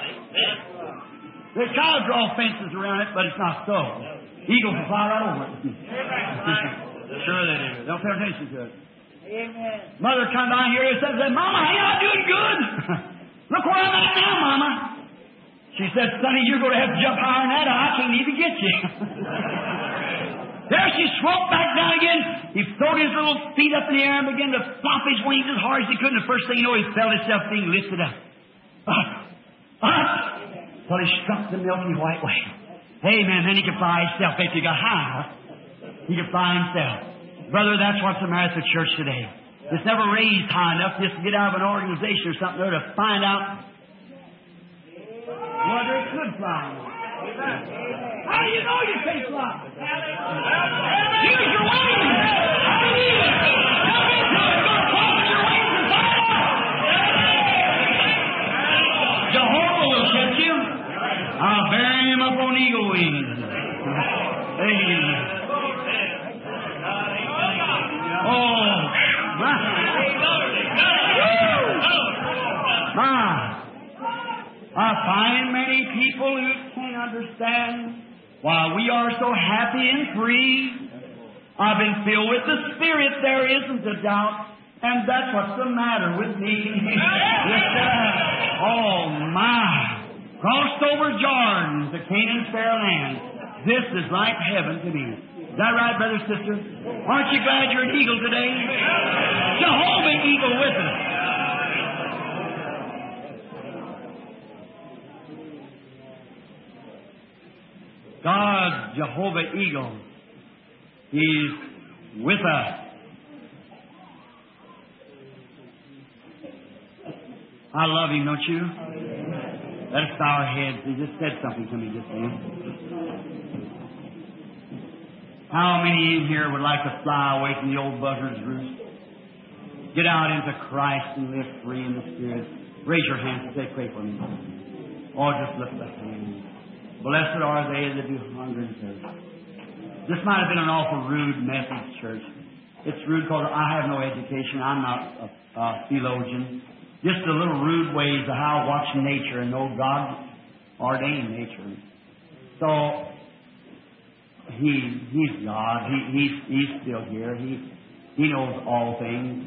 They try to draw fences around it, but it's not so. Eagles will fly right over it. Sure they do. Don't pay attention to it. Amen. Mother come down here and says, "Mama, how y'all doing good? Look where I'm at now, Mama." She said, "Sonny, you're going to have to jump higher than that, or I can't even get you." There she swooped back down again. He threw his little feet up in the air and began to flop his wings as hard as he could. And the first thing you know, he felt himself being lifted up. Up! Till he struck the Milky White Way. Amen. Then he could fly himself. If he got high enough, he could fly himself. Brother, that's what's the matter with the church today. It's never raised high enough just to get out of an organization or something there to find out whether it could fly. How do you know you can fly? Use your wings! Hallelujah! Jump into it! Go forward your wings and fly up! Jehovah will catch you. I'll bury him up on eagle wings. Amen. Oh, my. I find many people who can't understand why we are so happy and free. I've been filled with the Spirit, there isn't a doubt, and that's what's the matter with me. Yes, sir. Oh, my. Crossed over Jordan to Canaan's fair land. This is like heaven to me. Is that right, brother, sister? Aren't you glad you're an eagle today? Jehovah Eagle with us. God, Jehovah Eagle, He's with us. I love Him, don't you? Let us bow our heads. He just said something to me just then. How many in here would like to fly away from the old buzzard's roost? get out into Christ and live free in the Spirit. Raise your hands and say, pray for me. Or just lift the hand. Blessed are they that do hunger and thirst. This might have been an awful rude message, church. It's rude because I have no education. I'm not a theologian. Just a little rude ways of how to watch nature and know God ordained nature. So, He's God. He's still here. He knows all things.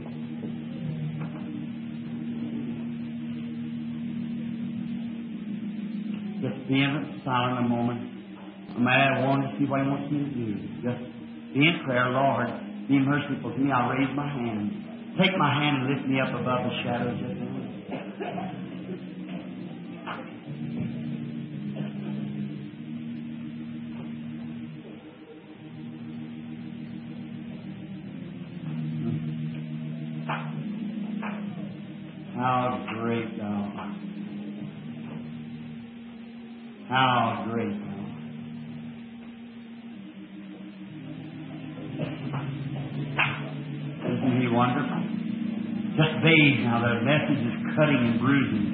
Just being silent a moment. I might want to see what He wants me to do. Just be in prayer, Lord. Be merciful to me. I'll raise my hand. Take my hand and lift me up above the shadows of Him. How great Thou art. How great Thou art. Isn't He wonderful? Just bathe now. The message is cutting and bruising.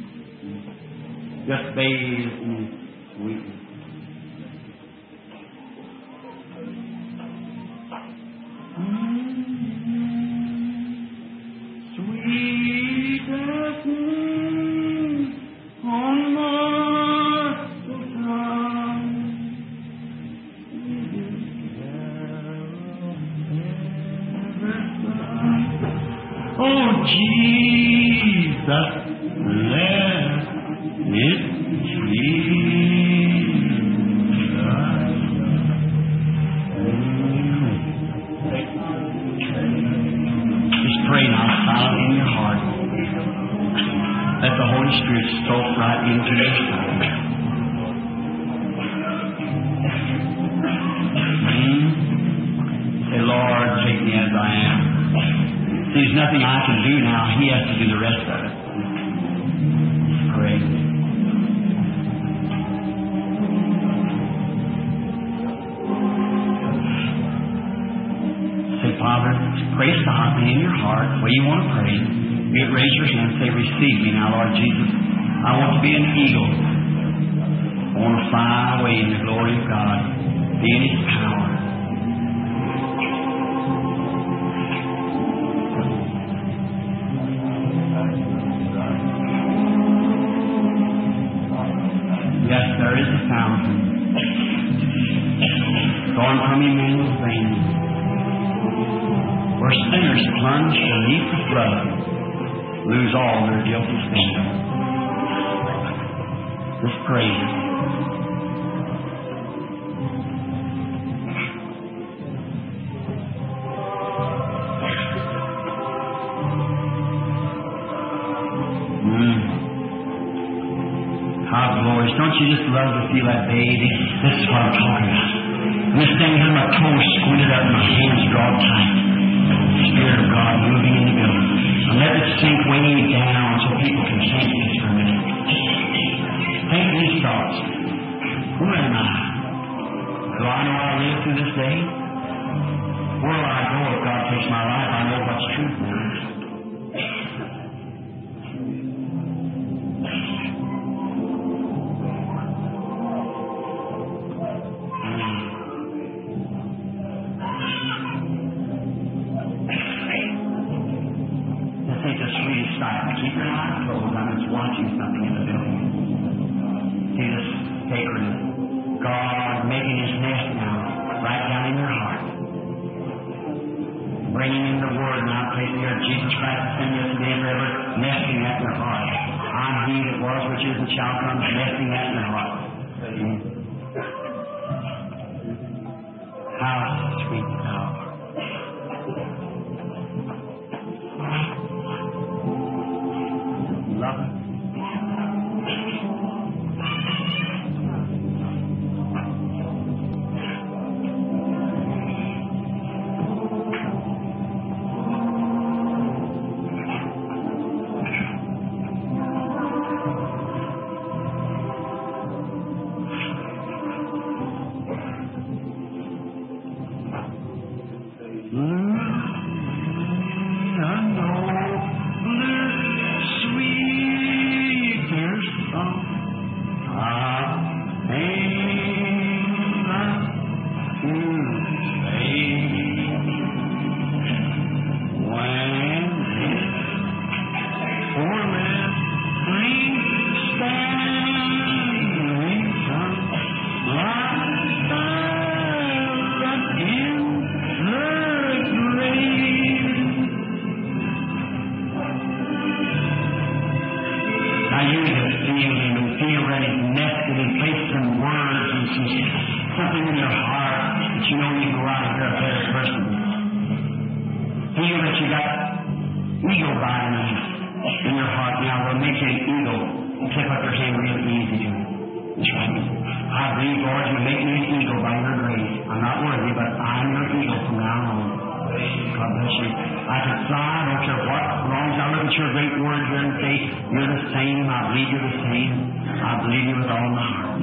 Just bathe in His sweetness. know you go out of here a better person. Feel that you got eagle biting in your heart now. Will make you an eagle. Clip up your hand real easy to it. That's right. I believe, Lord, you make me an eagle by your grace. I'm not worthy, but I'm your eagle from now on. God bless you. I can fly, I don't care what. As long as I look at your great word here and say, you're the same. I believe you're the same. I believe you with all my heart.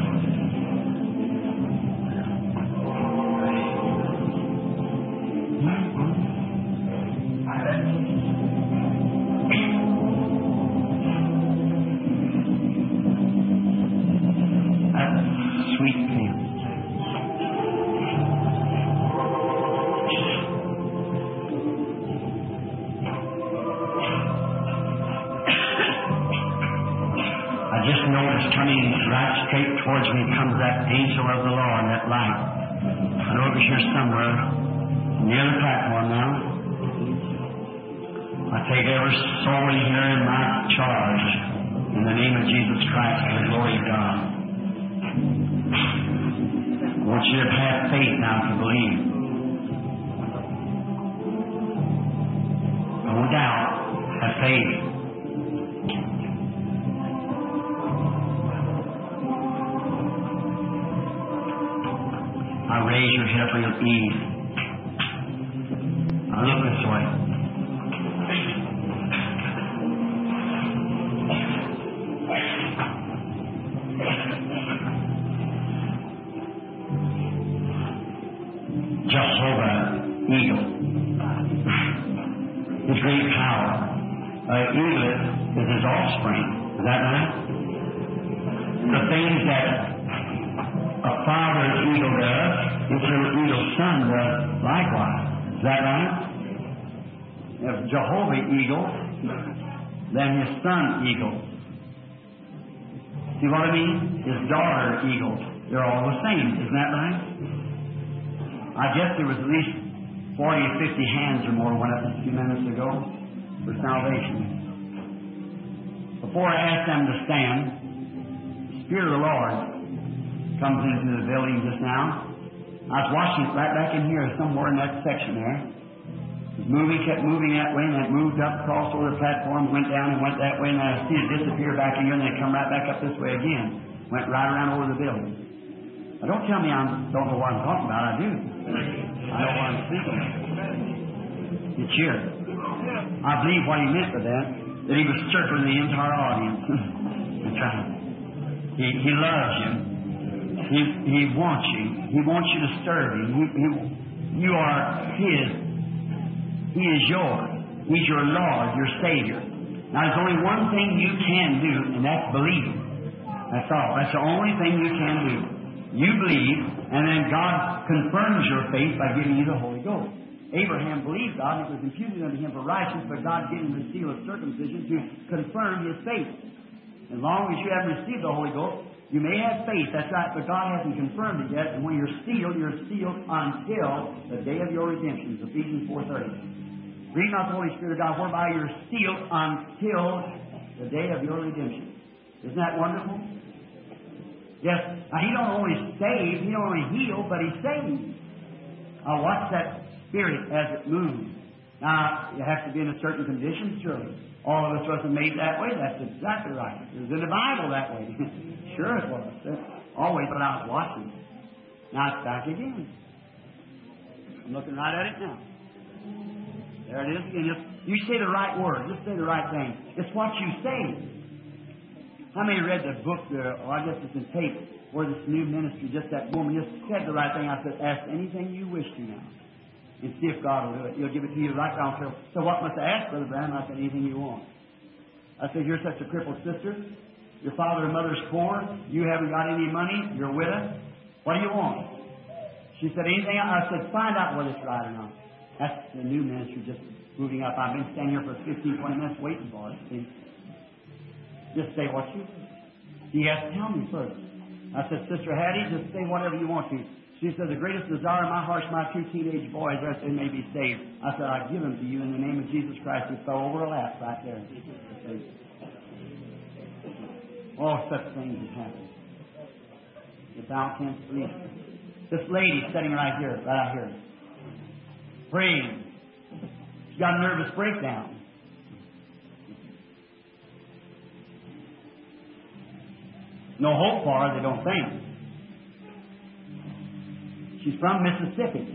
Towards me comes that angel of the Lord, that light. I know it was here somewhere, near the platform now. I take every soul in here in my charge, in the name of Jesus Christ, for the glory of God. I want you to have faith now to believe. Don't doubt, have faith. Raise your head for your ease. Now look this way. Jehovah Eagle. His great power. Eaglet is his offspring. Is that right? The things that a father's eagle does, it's your eagle's son does likewise. Is that right? If Jehovah eagle, then his son eagle. See what I mean? His daughter eagle. They're all the same. Isn't that right? I guess there was at least 40 or 50 hands or more went up a few minutes ago for salvation. Before I asked them to stand, the Spirit of the Lord comes into the building just now. I was watching it right back in here, somewhere in that section there. It was moving, kept moving that way, and then it moved up, crossed over the platform, went down and went that way, and I see it disappear back in here, and then it come right back up this way again. Went right around over the building. Now don't tell me I don't know what I'm talking about. I do. I know what I'm speaking of. It's here. I believe what he meant by that he was circling the entire audience. That's right. He loves you. He wants you. He wants you to serve him. You are his. He is yours. He's your Lord, your Savior. Now, there's only one thing you can do, and that's believe. That's all. That's the only thing you can do. You believe, and then God confirms your faith by giving you the Holy Ghost. Abraham believed God, and it was imputed unto him for righteousness, but God gave him the seal of circumcision to confirm his faith. As long as you haven't received the Holy Ghost, you may have faith, that's right, but God hasn't confirmed it yet. And when you're sealed until the day of your redemption. Ephesians 4:30. Read not the Holy Spirit of God, whereby you're sealed until the day of your redemption. Isn't that wonderful? Yes. Now, He don't only save, He don't only heal, but He saves. Now, watch that Spirit as it moves. Now, you have to be in a certain condition, surely. All of us wasn't made that way. That's exactly right. It was in the Bible that way. Sure it was. That's always when I was watching. Now it's back again. I'm looking right at it now. There it is again. You say the right word. Just say the right thing. It's what you say. How many read the book there? Oh, I guess it's in tape. Where this new ministry, just that woman just said the right thing. I said, ask anything you wish to now. And see if God will do it. He'll give it to you right now. So what must I ask, Brother Branham? I said, anything you want. I said, you're such a crippled sister. Your father and mother's poor. You haven't got any money. You're a widow. What do you want? She said, anything else? I said, find out whether it's right or not. That's the new ministry just moving up. I've been standing here for 15, 20 minutes waiting for it. See? Just say what you want. He has to tell me first. I said, Sister Hattie, just say whatever you want to. She said, the greatest desire of my heart is my two teenage boys, that they may be saved. I said, I give them to you in the name of Jesus Christ. He fell over a lap right there. Oh, such things have happened. If thou canst believe. This lady sitting right here, right out here, praying. She's got a nervous breakdown. No hope for her, they don't think. She's from Mississippi.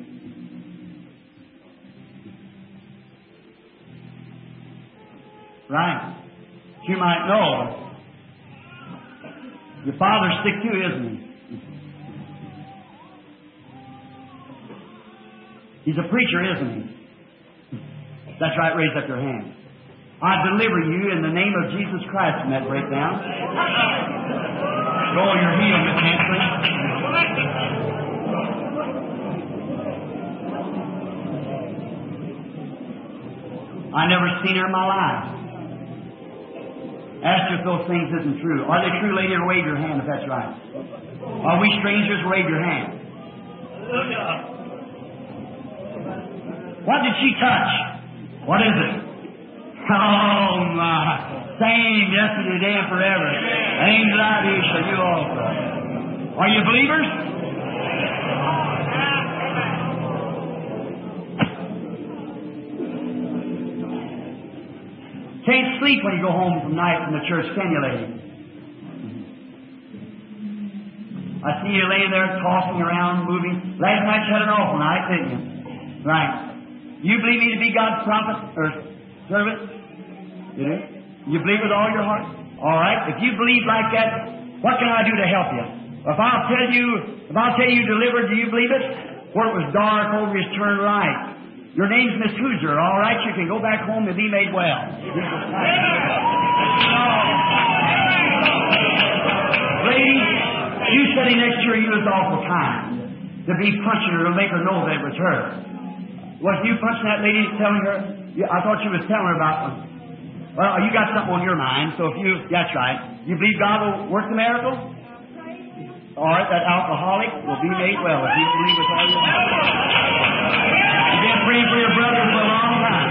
Right. You might know. Your father's sick too, isn't he? He's a preacher, isn't he? That's right, raise up your hand. I deliver you in the name of Jesus Christ from that breakdown. Go, you're healed, Miss Nancy. I never seen her in my life. Ask her if those things isn't true. Are they true, lady? Or wave your hand if that's right. Are we strangers? Wave your hand. What did she touch? What is it? Oh my! Same yesterday, today, and forever. Things that I do shall you also. Are you believers? Can't sleep when you go home from night from the church, can you, lady? I see you laying there tossing around, moving. Last night you had an awful night, didn't you? Right. You believe me to be God's prophet or servant? You do? You believe with all your heart? All right. If you believe like that, what can I do to help you? If I'll tell you delivered, do you believe it? Where it was dark, over is turned light. Your name's Miss Hoosier, all right? You can go back home and be made well. Lady, you sitting next to her, you was awful kind to be punching her to make her know that it was her. Wasn't you punching that lady, telling her? I thought you was telling her about one. Well, you got something on your mind, so that's right. You believe God will work the miracle? All right, that alcoholic will be made well if you believe with all your heart. You've been praying for your brother for a long time.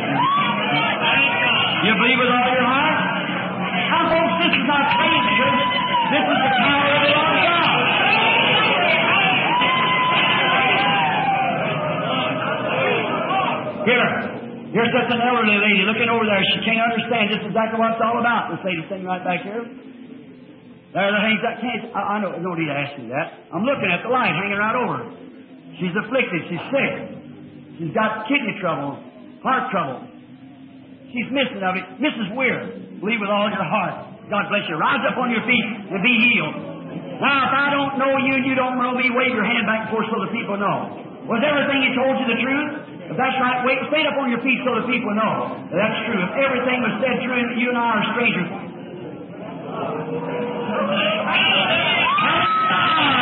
You believe with all your heart? Now, folks, this is not crazy, is it? This is the power of the Lord God. Here's just an elderly lady looking over there. She can't understand just exactly what it's all about. This lady sitting right back here. There are the things that can't. I know. No need to ask me that. I'm looking at the light hanging right over her. She's afflicted. She's sick. She's got kidney trouble, heart trouble. She's missing of it. Mrs. Weir, believe with all your heart. God bless you. Rise up on your feet and be healed. Now, if I don't know you and you don't know me, wave your hand back and forth so the people know. Was everything he told you the truth? If that's right, stand up on your feet so the people know. That's true. If everything was said true and you and I are strangers.